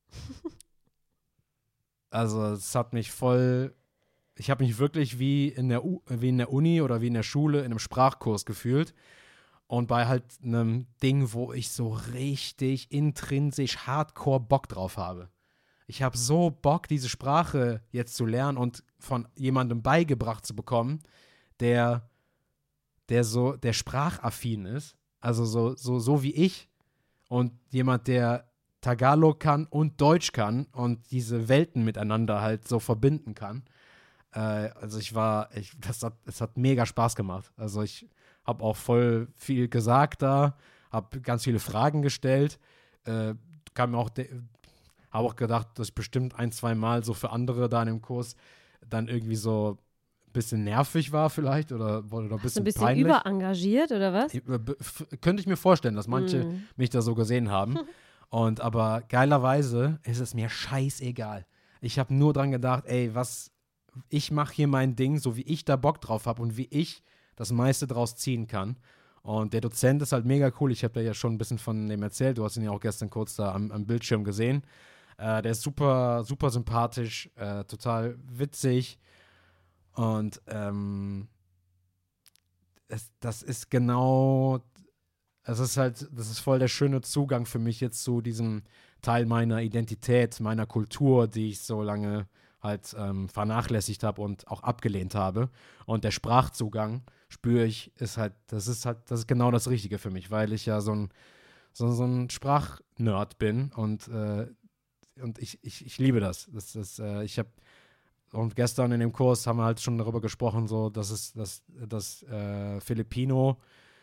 Also es hat mich voll, ich habe mich wirklich wie in, der U, wie in der Uni oder wie in der Schule in einem Sprachkurs gefühlt und bei halt einem Ding, wo ich so richtig intrinsisch hardcore Bock drauf habe. Ich habe so Bock, diese Sprache jetzt zu lernen und von jemandem beigebracht zu bekommen, der, der so, der sprachaffin ist, also so, so, so wie ich und jemand, der Tagalog kann und Deutsch kann und diese Welten miteinander halt so verbinden kann. Äh, also ich war, ich, das hat, es hat mega Spaß gemacht. Also ich habe auch voll viel gesagt da, habe ganz viele Fragen gestellt, äh, kam mir auch, habe auch gedacht, dass ich bestimmt ein, zwei Mal so für andere da in dem Kurs dann irgendwie so ein bisschen nervig war vielleicht oder, oder ein bisschen, ein bisschen peinlich. überengagiert oder was? Ich, äh, f- könnte ich mir vorstellen, dass manche Mm. mich da so gesehen haben. Und aber geilerweise ist es mir scheißegal. Ich habe nur dran gedacht, ey, was, ich mache hier mein Ding, so wie ich da Bock drauf habe und wie ich das meiste draus ziehen kann. Und der Dozent ist halt mega cool. Ich habe da ja schon ein bisschen von dem erzählt. Du hast ihn ja auch gestern kurz da am, am Bildschirm gesehen. Äh, der ist super, super sympathisch, äh, total witzig. Und ähm, es, das ist genau, es ist halt, das ist voll der schöne Zugang für mich jetzt zu diesem Teil meiner Identität, meiner Kultur, die ich so lange halt ähm, vernachlässigt habe und auch abgelehnt habe. Und der Sprachzugang, spüre ich, ist halt, das ist halt, das ist genau das Richtige für mich, weil ich ja so ein, so, so ein Sprachnerd bin und, äh, und ich, ich, ich liebe das. das, das äh, ich habe und gestern in dem Kurs haben wir halt schon darüber gesprochen, so, dass es, dass, dass äh, Filipino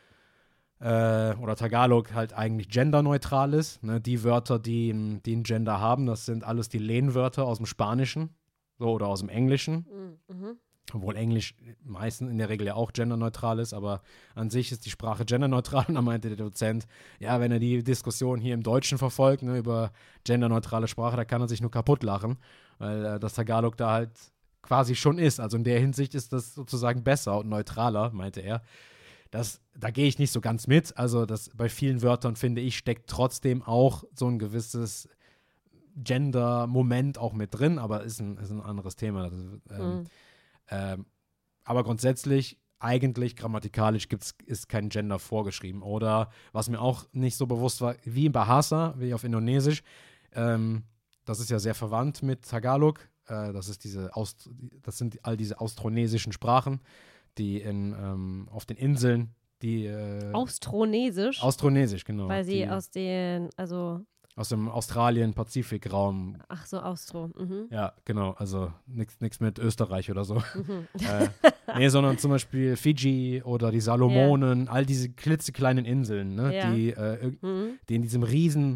äh, oder Tagalog halt eigentlich genderneutral ist. Ne? Die Wörter, die, die ein Gender haben, das sind alles die Lehnwörter aus dem Spanischen so, oder aus dem Englischen. Mhm. Obwohl Englisch meistens in der Regel ja auch genderneutral ist, aber an sich ist die Sprache genderneutral. Und dann meinte der Dozent, ja, wenn er die Diskussion hier im Deutschen verfolgt, ne, über genderneutrale Sprache, da kann er sich nur kaputt lachen, weil äh, das Tagalog da halt quasi schon ist. Also in der Hinsicht ist das sozusagen besser und neutraler, meinte er. Das, da gehe ich nicht so ganz mit. Also das, bei vielen Wörtern, finde ich, steckt trotzdem auch so ein gewisses Gender-Moment auch mit drin, aber ist ein, ist ein anderes Thema. Das, ähm, Mhm. Ähm, aber grundsätzlich, eigentlich grammatikalisch gibt's, ist kein Gender vorgeschrieben. Oder was mir auch nicht so bewusst war, wie in Bahasa, wie auf Indonesisch, ähm, das ist ja sehr verwandt mit Tagalog. Äh, das ist diese Aust das sind all diese austronesischen Sprachen, die in, ähm, auf den Inseln, die äh, Austronesisch, Austronesisch, genau. weil sie die, aus den, also, aus dem Australien-Pazifik-Raum. ach so, Austro. Mhm. Ja, genau, also nichts mit Österreich oder so. Mhm. äh, nee, sondern zum Beispiel Fidschi oder die Salomonen, all diese klitzekleinen Inseln, ne, Ja. die, äh, irg- Mhm. die in diesem riesen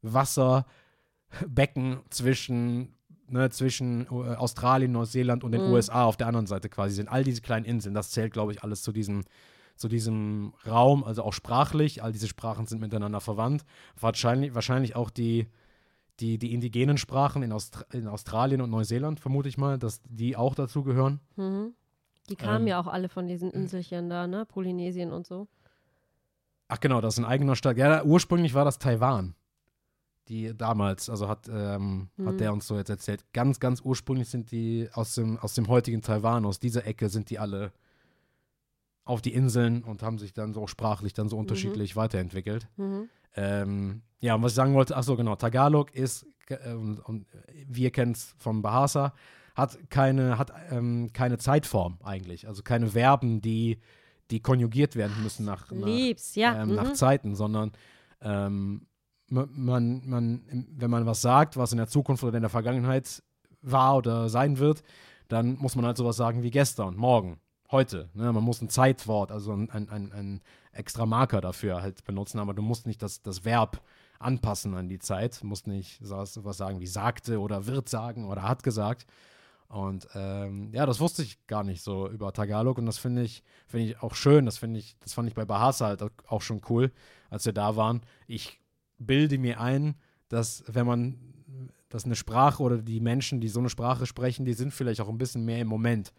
Wasserbecken zwischen, ne, zwischen äh, Australien, Neuseeland und den Mhm. U S A auf der anderen Seite quasi sind. All diese kleinen Inseln, das zählt, glaube ich, alles zu diesem, zu diesem Raum, also auch sprachlich. All diese Sprachen sind miteinander verwandt. Wahrscheinlich, wahrscheinlich auch die Die, die indigenen Sprachen in, Austra in Australien und Neuseeland, vermute ich mal, dass die auch dazu gehören. Mhm. Die kamen Ähm, ja auch alle von diesen Inselchen da, ne? Polynesien und so. Ach genau, das ist ein eigener Staat. Ja, ursprünglich war das Taiwan. Die damals, also hat, ähm, Hm. hat der uns so jetzt erzählt. Ganz, ganz ursprünglich sind die aus dem, aus dem heutigen Taiwan, aus dieser Ecke sind die alle auf die Inseln und haben sich dann so sprachlich dann so unterschiedlich weiterentwickelt. Mhm. Ähm, ja, und was ich sagen wollte, ach so, genau, Tagalog ist, äh, und, und wir kennen es vom Bahasa, hat keine, hat ähm, keine Zeitform eigentlich, also keine Verben, die, die konjugiert werden müssen nach, nach, Lieb's, ja. ähm, mhm. nach Zeiten, sondern ähm, ma- man, man, wenn man was sagt, was in der Zukunft oder in der Vergangenheit war oder sein wird, dann muss man halt sowas sagen wie gestern, morgen, heute. Ne? Man muss ein Zeitwort, also ein, ein, ein, ein extra Marker dafür halt benutzen, aber du musst nicht das, das Verb anpassen an die Zeit, du musst nicht sowas, sowas sagen wie sagte oder wird sagen oder hat gesagt. Und ähm, ja, das wusste ich gar nicht so über Tagalog und das finde ich, finde ich auch schön, das finde ich, das fand ich bei Bahasa halt auch schon cool, als wir da waren. Ich bilde mir ein, dass wenn man, dass eine Sprache oder die Menschen, die so eine Sprache sprechen, die sind vielleicht auch ein bisschen mehr im Moment,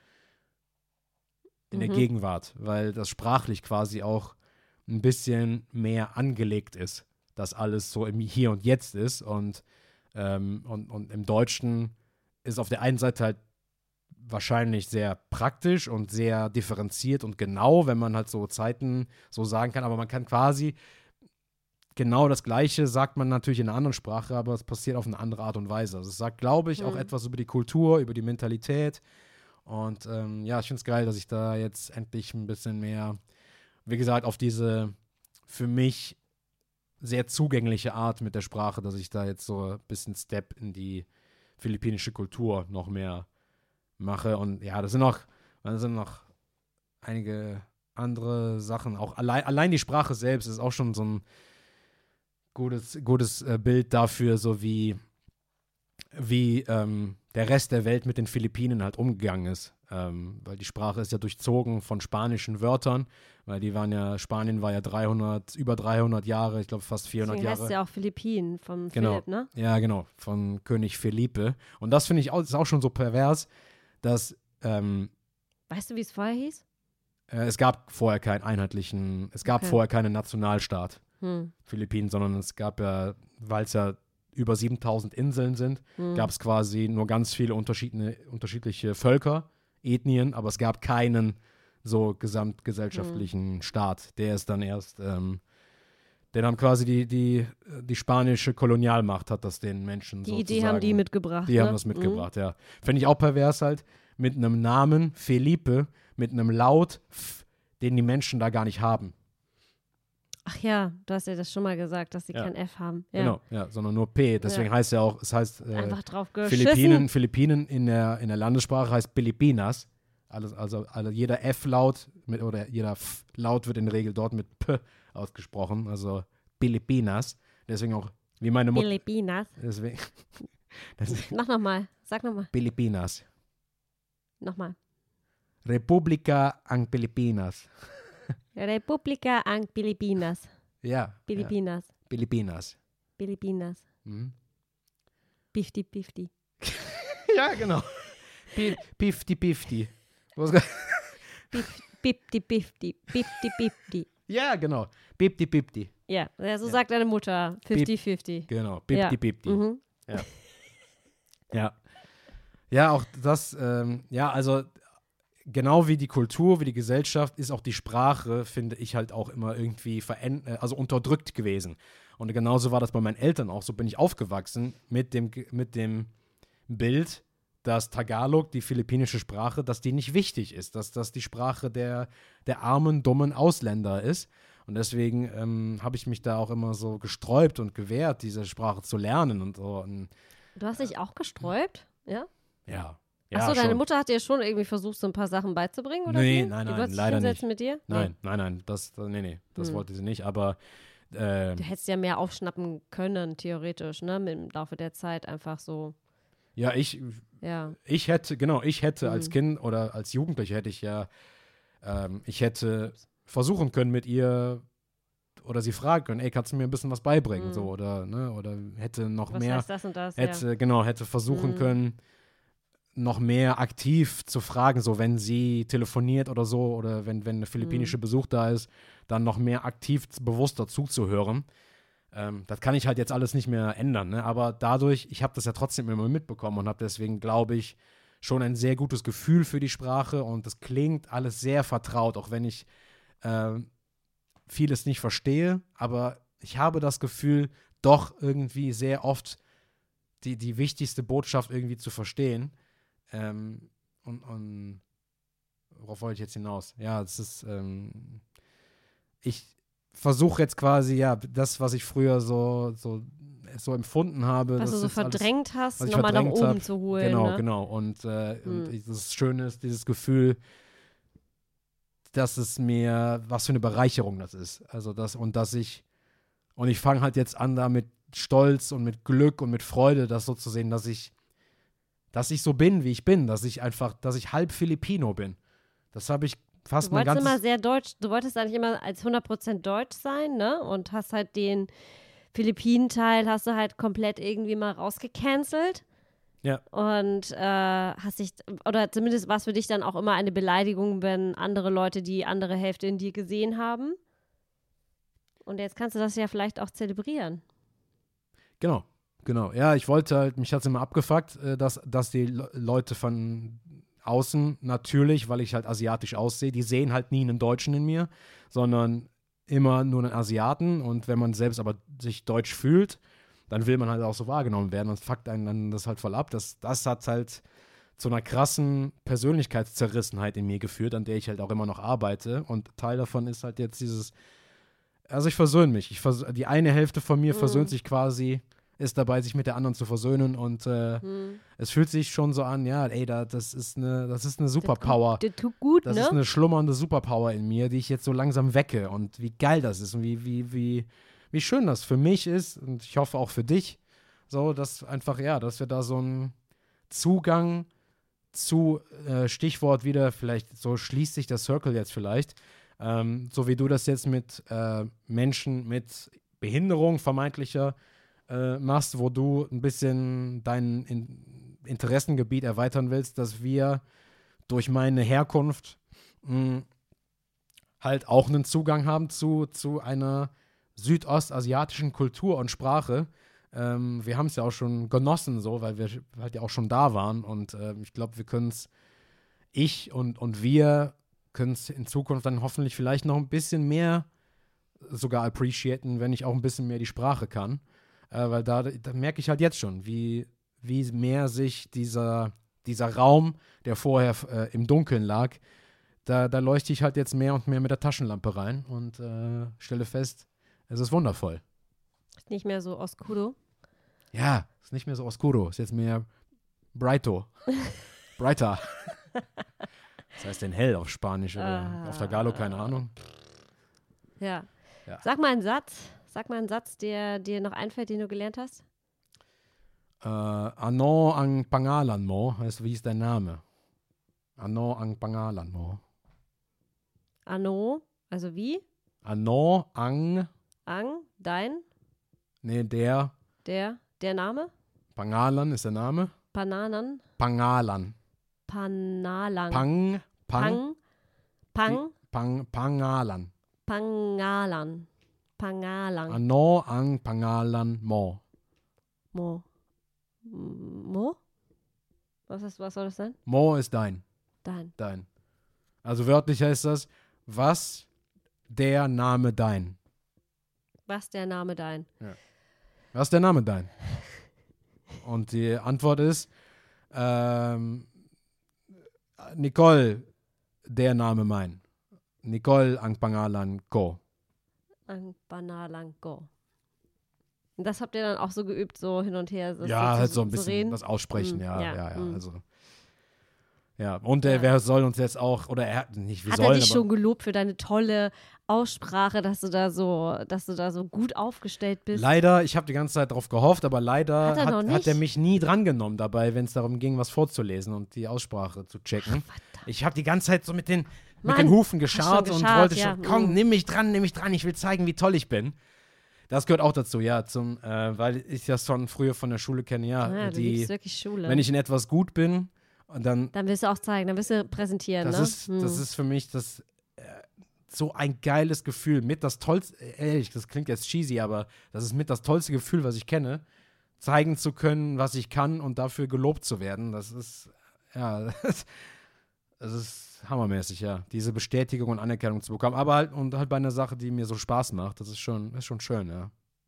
in der Mhm. Gegenwart, weil das sprachlich quasi auch ein bisschen mehr angelegt ist, dass alles so im Hier und Jetzt ist und, ähm, und, und im Deutschen ist auf der einen Seite halt wahrscheinlich sehr praktisch und sehr differenziert und genau, wenn man halt so Zeiten so sagen kann, aber man kann quasi genau das Gleiche, sagt man natürlich in einer anderen Sprache, aber es passiert auf eine andere Art und Weise. Also es sagt, glaube ich, auch Mhm. etwas über die Kultur, über die Mentalität und ähm, ja, ich finde es geil, dass ich da jetzt endlich ein bisschen mehr, wie gesagt, auf diese für mich sehr zugängliche Art mit der Sprache, dass ich da jetzt so ein bisschen Step in die philippinische Kultur noch mehr mache. Und ja, das sind noch, das sind noch einige andere Sachen. Auch allein, allein die Sprache selbst ist auch schon so ein gutes, gutes äh, Bild dafür, so wie, wie ähm, der Rest der Welt mit den Philippinen halt umgegangen ist. Ähm, weil die Sprache ist ja durchzogen von spanischen Wörtern, weil die waren ja, Spanien war ja dreihundert, über dreihundert Jahre, ich glaube fast vierhundert Deswegen heißt Jahre. es ja auch Philippinen vom Genau. Philipp, ne? Ja, genau, von König Felipe. Und das finde ich auch, ist auch schon so pervers, dass ähm, Weißt du, wie es vorher hieß? äh, es gab vorher keinen einheitlichen, es gab Okay. vorher keinen Nationalstaat Hm. Philippinen, sondern es gab ja, weil es ja über siebentausend Inseln sind, Hm. gab es quasi nur ganz viele unterschiedliche, unterschiedliche Völker, Ethnien, aber es gab keinen so gesamtgesellschaftlichen Hm. Staat. Der ist dann erst, ähm, den haben quasi die, die, die spanische Kolonialmacht hat das den Menschen Die sozusagen. Idee haben die mitgebracht. Die ne? haben das mitgebracht, ja. Finde ich auch pervers halt, mit einem Namen Felipe, mit einem Laut, F, den die Menschen da gar nicht haben. Ach ja, du hast ja das schon mal gesagt, dass sie Ja. kein F haben. Ja. Genau, ja, sondern nur P. Deswegen Ja. heißt ja auch, es heißt äh, Einfach drauf geschissen. Philippinen, Philippinen in der, in der Landessprache heißt Pilipinas. Alles, also, also jeder F-Laut mit, oder jeder F-Laut wird in der Regel dort mit P ausgesprochen, also Pilipinas. Deswegen auch, wie meine Mutter. Pilipinas. Deswegen, deswegen Mach nochmal, sag nochmal, Pilipinas. nochmal. República ang Pilipinas. República ang Pilipinas. Ja. Pilipinas. Ja. Pilipinas. Pilipinas. Mhm. Pifti, pifti. Ja, genau. Pi- Pifti, pifti. Was- Pif- Pipti, pifti. Pipti, pipti. Ja, genau. Pipti, pipti. Ja, ja, so Ja. sagt deine Mutter. fifty fifty. Genau. Pipti, Ja. pipti. Mhm. Ja. Ja, auch das, ähm, ja, also genau wie die Kultur, wie die Gesellschaft, ist auch die Sprache, finde ich, halt auch immer irgendwie veränd- äh, also unterdrückt gewesen. Und genauso war das bei meinen Eltern auch. So bin ich aufgewachsen mit dem, Ge- mit dem Bild, dass Tagalog, die philippinische Sprache, dass die nicht wichtig ist, dass das die Sprache der, der armen, dummen Ausländer ist. Und deswegen ähm, habe ich mich da auch immer so gesträubt und gewehrt, diese Sprache zu lernen und so. Und, Du hast dich auch gesträubt? Ja? ja. Ja, Achso, deine schon. Mutter hat dir schon irgendwie versucht, so ein paar Sachen beizubringen, oder Nee, wie? nein, Die nein, wollte sich leider hinsetzen nicht. mit dir? Nein, nein, nein, das, das nee, nee, das Hm. wollte sie nicht, aber ähm, Du hättest ja mehr aufschnappen können, theoretisch, ne? Im Laufe der Zeit einfach so, ja, ich, ja. ich hätte, genau, ich hätte als Mhm. Kind oder als Jugendlicher hätte ich ja, ähm, ich hätte versuchen können mit ihr oder sie fragen können, ey, kannst du mir ein bisschen was beibringen, Mhm. so, oder, ne, oder hätte noch Was mehr, heißt das und das? hätte, ja. genau, hätte versuchen Mhm. können, noch mehr aktiv zu fragen, so wenn sie telefoniert oder so, oder wenn, wenn eine philippinische Mhm. Besuch da ist, dann noch mehr aktiv, bewusster zuzuhören. Ähm, das kann ich halt jetzt alles nicht mehr ändern, ne? Aber dadurch, ich habe das ja trotzdem immer mitbekommen und habe deswegen, glaube ich, schon ein sehr gutes Gefühl für die Sprache und das klingt alles sehr vertraut, auch wenn ich ähm, vieles nicht verstehe, aber ich habe das Gefühl, doch irgendwie sehr oft die, die wichtigste Botschaft irgendwie zu verstehen. Ähm, und, und worauf wollte ich jetzt hinaus? Ja, es ist, ähm, ich versuche jetzt quasi, ja, das, was ich früher so, so, so empfunden habe, Was das du so ist alles, verdrängt hast, was ich nochmal nach verdrängt oben hab. zu holen. Genau, ne? genau. Und, äh, und Hm. ich, das Schöne ist, dieses Gefühl, dass es mir, was für eine Bereicherung das ist. Also das, und dass ich, und ich fange halt jetzt an, da mit Stolz und mit Glück und mit Freude das so zu sehen, dass ich, dass ich so bin, wie ich bin, dass ich einfach, dass ich halb Filipino bin. Das habe ich fast Du mein wolltest ganzes, immer sehr deutsch, du wolltest eigentlich immer als hundert Prozent deutsch sein, ne? Und hast halt den Philippinen-Teil hast du halt komplett irgendwie mal rausgecancelt. Ja. Und äh, hast dich, oder zumindest war es für dich dann auch immer eine Beleidigung, wenn andere Leute die andere Hälfte in dir gesehen haben. Und jetzt kannst du das ja vielleicht auch zelebrieren. Genau, genau. Ja, ich wollte halt, mich hat es immer abgefuckt, äh, dass, dass die Le Leute von außen natürlich, weil ich halt asiatisch aussehe, die sehen halt nie einen Deutschen in mir, sondern immer nur einen Asiaten. Und wenn man selbst aber sich deutsch fühlt, dann will man halt auch so wahrgenommen werden und fuckt einen dann das halt voll ab. Das, das hat halt zu einer krassen Persönlichkeitszerrissenheit in mir geführt, an der ich halt auch immer noch arbeite. Und Teil davon ist halt jetzt dieses, also ich versöhne mich. Ich vers die eine Hälfte von mir Mhm. versöhnt sich quasi, ist dabei, sich mit der anderen zu versöhnen. Und äh, Hm. es fühlt sich schon so an, ja, ey, da, das ist eine, das ist eine Superpower. Das tut gut, Das ne? ist eine schlummernde Superpower in mir, die ich jetzt so langsam wecke. Und wie geil das ist und wie, wie, wie, wie schön das für mich ist und ich hoffe auch für dich. So, dass einfach, ja, dass wir da so einen Zugang zu, äh, Stichwort wieder, vielleicht, so schließt sich der Circle jetzt vielleicht, ähm, so wie du das jetzt mit äh, Menschen mit Behinderung vermeintlicher äh, machst, wo du ein bisschen dein in Interessengebiet erweitern willst, dass wir durch meine Herkunft mh, halt auch einen Zugang haben zu, zu einer südostasiatischen Kultur und Sprache. Ähm, wir haben es ja auch schon genossen, so, weil wir halt ja auch schon da waren. Und äh, ich glaube, wir können es, ich und, und wir können es in Zukunft dann hoffentlich vielleicht noch ein bisschen mehr sogar appreciaten, wenn ich auch ein bisschen mehr die Sprache kann. Äh, weil da, da merke ich halt jetzt schon, wie, wie mehr sich dieser, dieser Raum, der vorher äh, im Dunkeln lag, da, da leuchte ich halt jetzt mehr und mehr mit der Taschenlampe rein und äh, stelle fest, Es ist wundervoll. Ist nicht mehr so oscuro. Ja, ist nicht mehr so oscuro, ist jetzt mehr brighto. Brighter. Das heißt denn hell auf Spanisch oder Ah. auf Tagalog, keine Ahnung. Ja. Ja. Sag mal einen Satz. Sag mal einen Satz, der dir noch einfällt, den du gelernt hast. Äh, ano ang pangalan mo, heißt, wie ist dein Name? Ano ang pangalan mo. Ano, also wie? Ano ang, Ang, dein, nee, der, der, der Name? Pangalan ist der Name. Pananan, Pangalan. Panalang. Pang, Pang, Pang, Pang, Pang, Pangalan. Pangalan. Pangalang. Ano ang pangalan mo. Mo. Mo? Was, ist, was soll das sein? Mo ist dein, Dein. dein. Also wörtlich heißt das, was der Name dein. Was der Name dein? Was ist der Name dein? Und die Antwort ist, ähm, Nicole, der Name mein. Nicole ang pangalan ko. Ang Banalang go. Und das habt ihr dann auch so geübt, so hin und her. Das Ja, zu, halt so ein zu bisschen reden? das Aussprechen, Mm, ja, ja, ja, ja, mm. also. Ja, und der, Ja. wer soll uns jetzt auch, oder er hat nicht, wir Hat er sollen, dich aber schon gelobt für deine tolle Aussprache, dass du da so, dass du da so gut aufgestellt bist? leider, ich habe die ganze Zeit darauf gehofft, aber leider Hat er hat, noch hat, nicht? er mich nie drangenommen dabei, wenn es darum ging, was vorzulesen und die Aussprache zu checken. Ich habe die ganze Zeit so mit den, mit Mann, den Hufen hast gescharrt schon und gescharrt, wollte ja, schon, komm, mm. nimm mich dran, nimm mich dran, ich will zeigen, wie toll ich bin. Das gehört auch dazu, ja, zum, äh, weil ich das schon früher von der Schule kenne, ja, Ah, du die, liebst wirklich Schule. wenn ich in etwas gut bin und dann dann willst du auch zeigen, dann willst du präsentieren, Das, ne? ist, das ist für mich das äh, so ein geiles Gefühl. Mit das tollste, ehrlich, das klingt jetzt cheesy, aber das ist mit das tollste Gefühl, was ich kenne, zeigen zu können, was ich kann und dafür gelobt zu werden. Das ist, ja, das, das ist hammermäßig, ja. Diese Bestätigung und Anerkennung zu bekommen. Aber halt, und halt bei einer Sache, die mir so Spaß macht, das ist schon, ist schon schön, ja.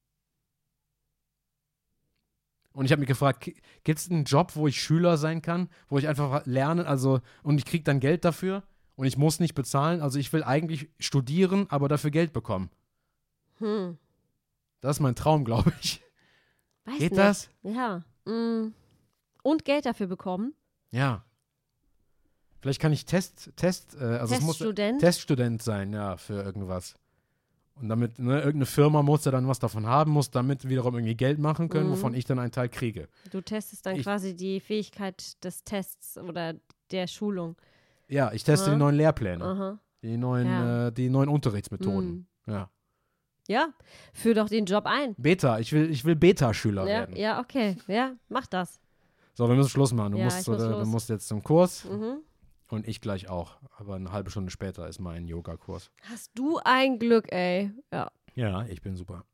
Und ich habe mich gefragt, gibt es einen Job, wo ich Schüler sein kann, wo ich einfach lerne, also und ich kriege dann Geld dafür und ich muss nicht bezahlen. Also ich will eigentlich studieren, aber dafür Geld bekommen. Hm. Das ist mein Traum, glaube ich. Weiß Geht nicht. das? Ja. Mm. Und Geld dafür bekommen. Ja. Vielleicht kann ich Test, Test, äh, also es muss Teststudent. Teststudent sein, ja, für irgendwas. Und damit, ne, irgendeine Firma muss ja dann was davon haben, muss damit wiederum irgendwie Geld machen können, Mhm. wovon ich dann einen Teil kriege. Du testest dann Ich- quasi die Fähigkeit des Tests oder der Schulung. Ja, ich teste Aha. die neuen Lehrpläne, Aha. die neuen, Ja. äh, die neuen Unterrichtsmethoden. Mhm. Ja. Ja, führ doch den Job ein. Beta, ich will, ich will Beta-Schüler Ja, werden. ja, okay. Ja, mach das. So, wir müssen Schluss machen. Du, Ja, musst, ich muss äh, du los. musst jetzt zum Kurs Mhm. und ich gleich auch. Aber eine halbe Stunde später ist mein Yoga-Kurs. Hast du ein Glück, ey. Ja. Ja, ich bin super.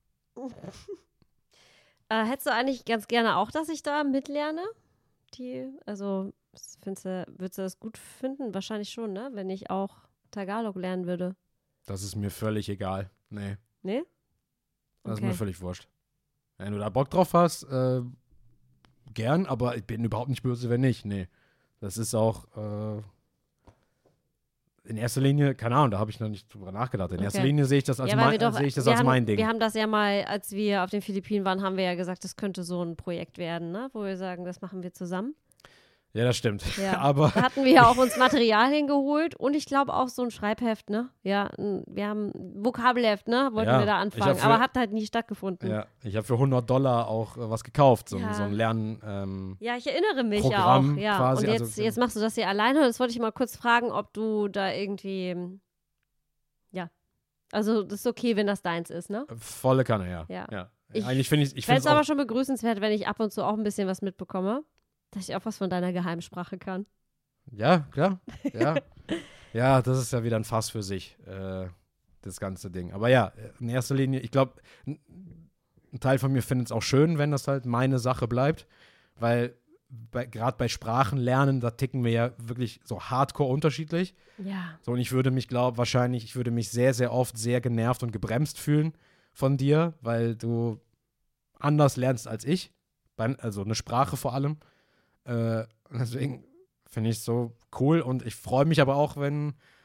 Äh, hättest du eigentlich ganz gerne auch, dass ich da mitlerne? Die, also, findest du, würdest du das gut finden? Wahrscheinlich schon, ne? Wenn ich auch Tagalog lernen würde. Das ist mir völlig egal. Nee, Ne? das ist Okay. mir völlig wurscht. Wenn du da Bock drauf hast, äh, gern, aber ich bin überhaupt nicht böse, wenn nicht. Nee. Das ist auch äh, in erster Linie, keine Ahnung, da habe ich noch nicht drüber nachgedacht. In erster Okay. Linie sehe ich das als, Ja, weil mein, wir doch, sehe ich das wir als haben, mein Ding. Wir haben das ja mal, als wir auf den Philippinen waren, haben wir ja gesagt, das könnte so ein Projekt werden, ne? Wo wir sagen, das machen wir zusammen. Ja, das stimmt. Ja. Aber Da hatten wir ja auch uns Material hingeholt und ich glaube auch so ein Schreibheft, ne? Ja, n- wir haben ein Vokabelheft, ne? Wollten Ja, wir da ich anfangen, hab für- aber hat halt nie stattgefunden. ja, ich habe für hundert Dollar auch äh, was gekauft, so, ein- Ja. so ein Lern. Ähm, Ja, ich erinnere mich Programm ja auch. Ja. quasi, Und jetzt, also- jetzt machst du das hier alleine. Das wollte ich mal kurz fragen, ob du da irgendwie, ja, also das ist okay, wenn das deins ist, ne? volle Kanne, ja. Ja. ja. Ich Eigentlich finde ich, ich Ich fände finde es aber auch, schon begrüßenswert, wenn ich ab und zu auch ein bisschen was mitbekomme, dass ich auch was von deiner Geheimsprache kann. ja, klar, ja. Ja, das ist ja wieder ein Fass für sich, äh, das ganze Ding. Aber ja, in erster Linie, ich glaube, ein ein Teil von mir findet es auch schön, wenn das halt meine Sache bleibt, weil gerade bei Sprachenlernen, da ticken wir ja wirklich so hardcore unterschiedlich. Ja. So, und ich würde mich, glaube wahrscheinlich, ich würde mich sehr, sehr oft sehr genervt und gebremst fühlen von dir, weil du anders lernst als ich. Bei, also eine Sprache vor allem. Äh, deswegen finde ich es so cool und ich freue mich aber auch, wenn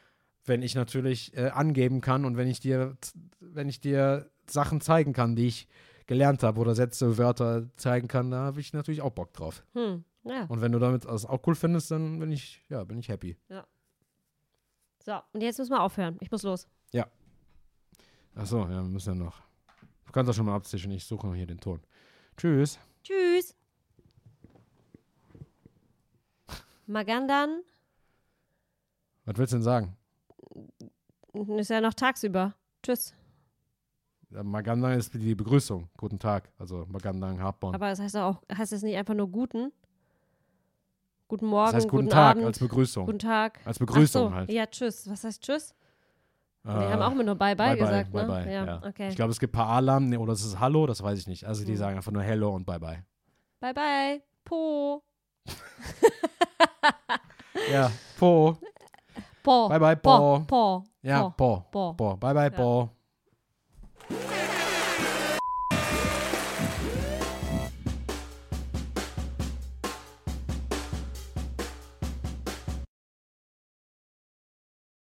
wenn ich natürlich äh, angeben kann und wenn ich dir, wenn ich dir Sachen zeigen kann, die ich gelernt habe oder Sätze, Wörter zeigen kann, da habe ich natürlich auch Bock drauf. Hm, ja. Und wenn du damit das auch cool findest, dann bin ich, ja, bin ich happy. Ja. So, und jetzt müssen wir aufhören. Ich muss los. Ja. Achso, ja, wir müssen ja noch. Du kannst auch schon mal abzischen, ich suche noch hier den Ton. Tschüss. Tschüss. Magandan. Was willst du denn sagen? Ist ja noch tagsüber. Tschüss. Ja, Magandang ist die Begrüßung. Guten Tag. Also Magandang Hartborn. Aber das heißt doch auch, heißt das nicht einfach nur guten? Guten Morgen, Das heißt guten, guten Tag Abend. als Begrüßung. Guten Tag. Als Begrüßung Ach so, halt. Ja, tschüss. Was heißt tschüss? Äh, Die haben auch immer nur Bye-Bye bye, gesagt, bye, ne? bye, bye, ja, ja. okay. Ich glaube, es gibt ein paar Alarm nee, oder es ist Hallo, das weiß ich nicht. Also die Hm. sagen einfach nur Hello und Bye-Bye. Bye-bye. Po. Ja, Po. Po. Bye-bye, Po. Po. Po. Ja, Po. Po. Po. Bye-bye, Ja. Po.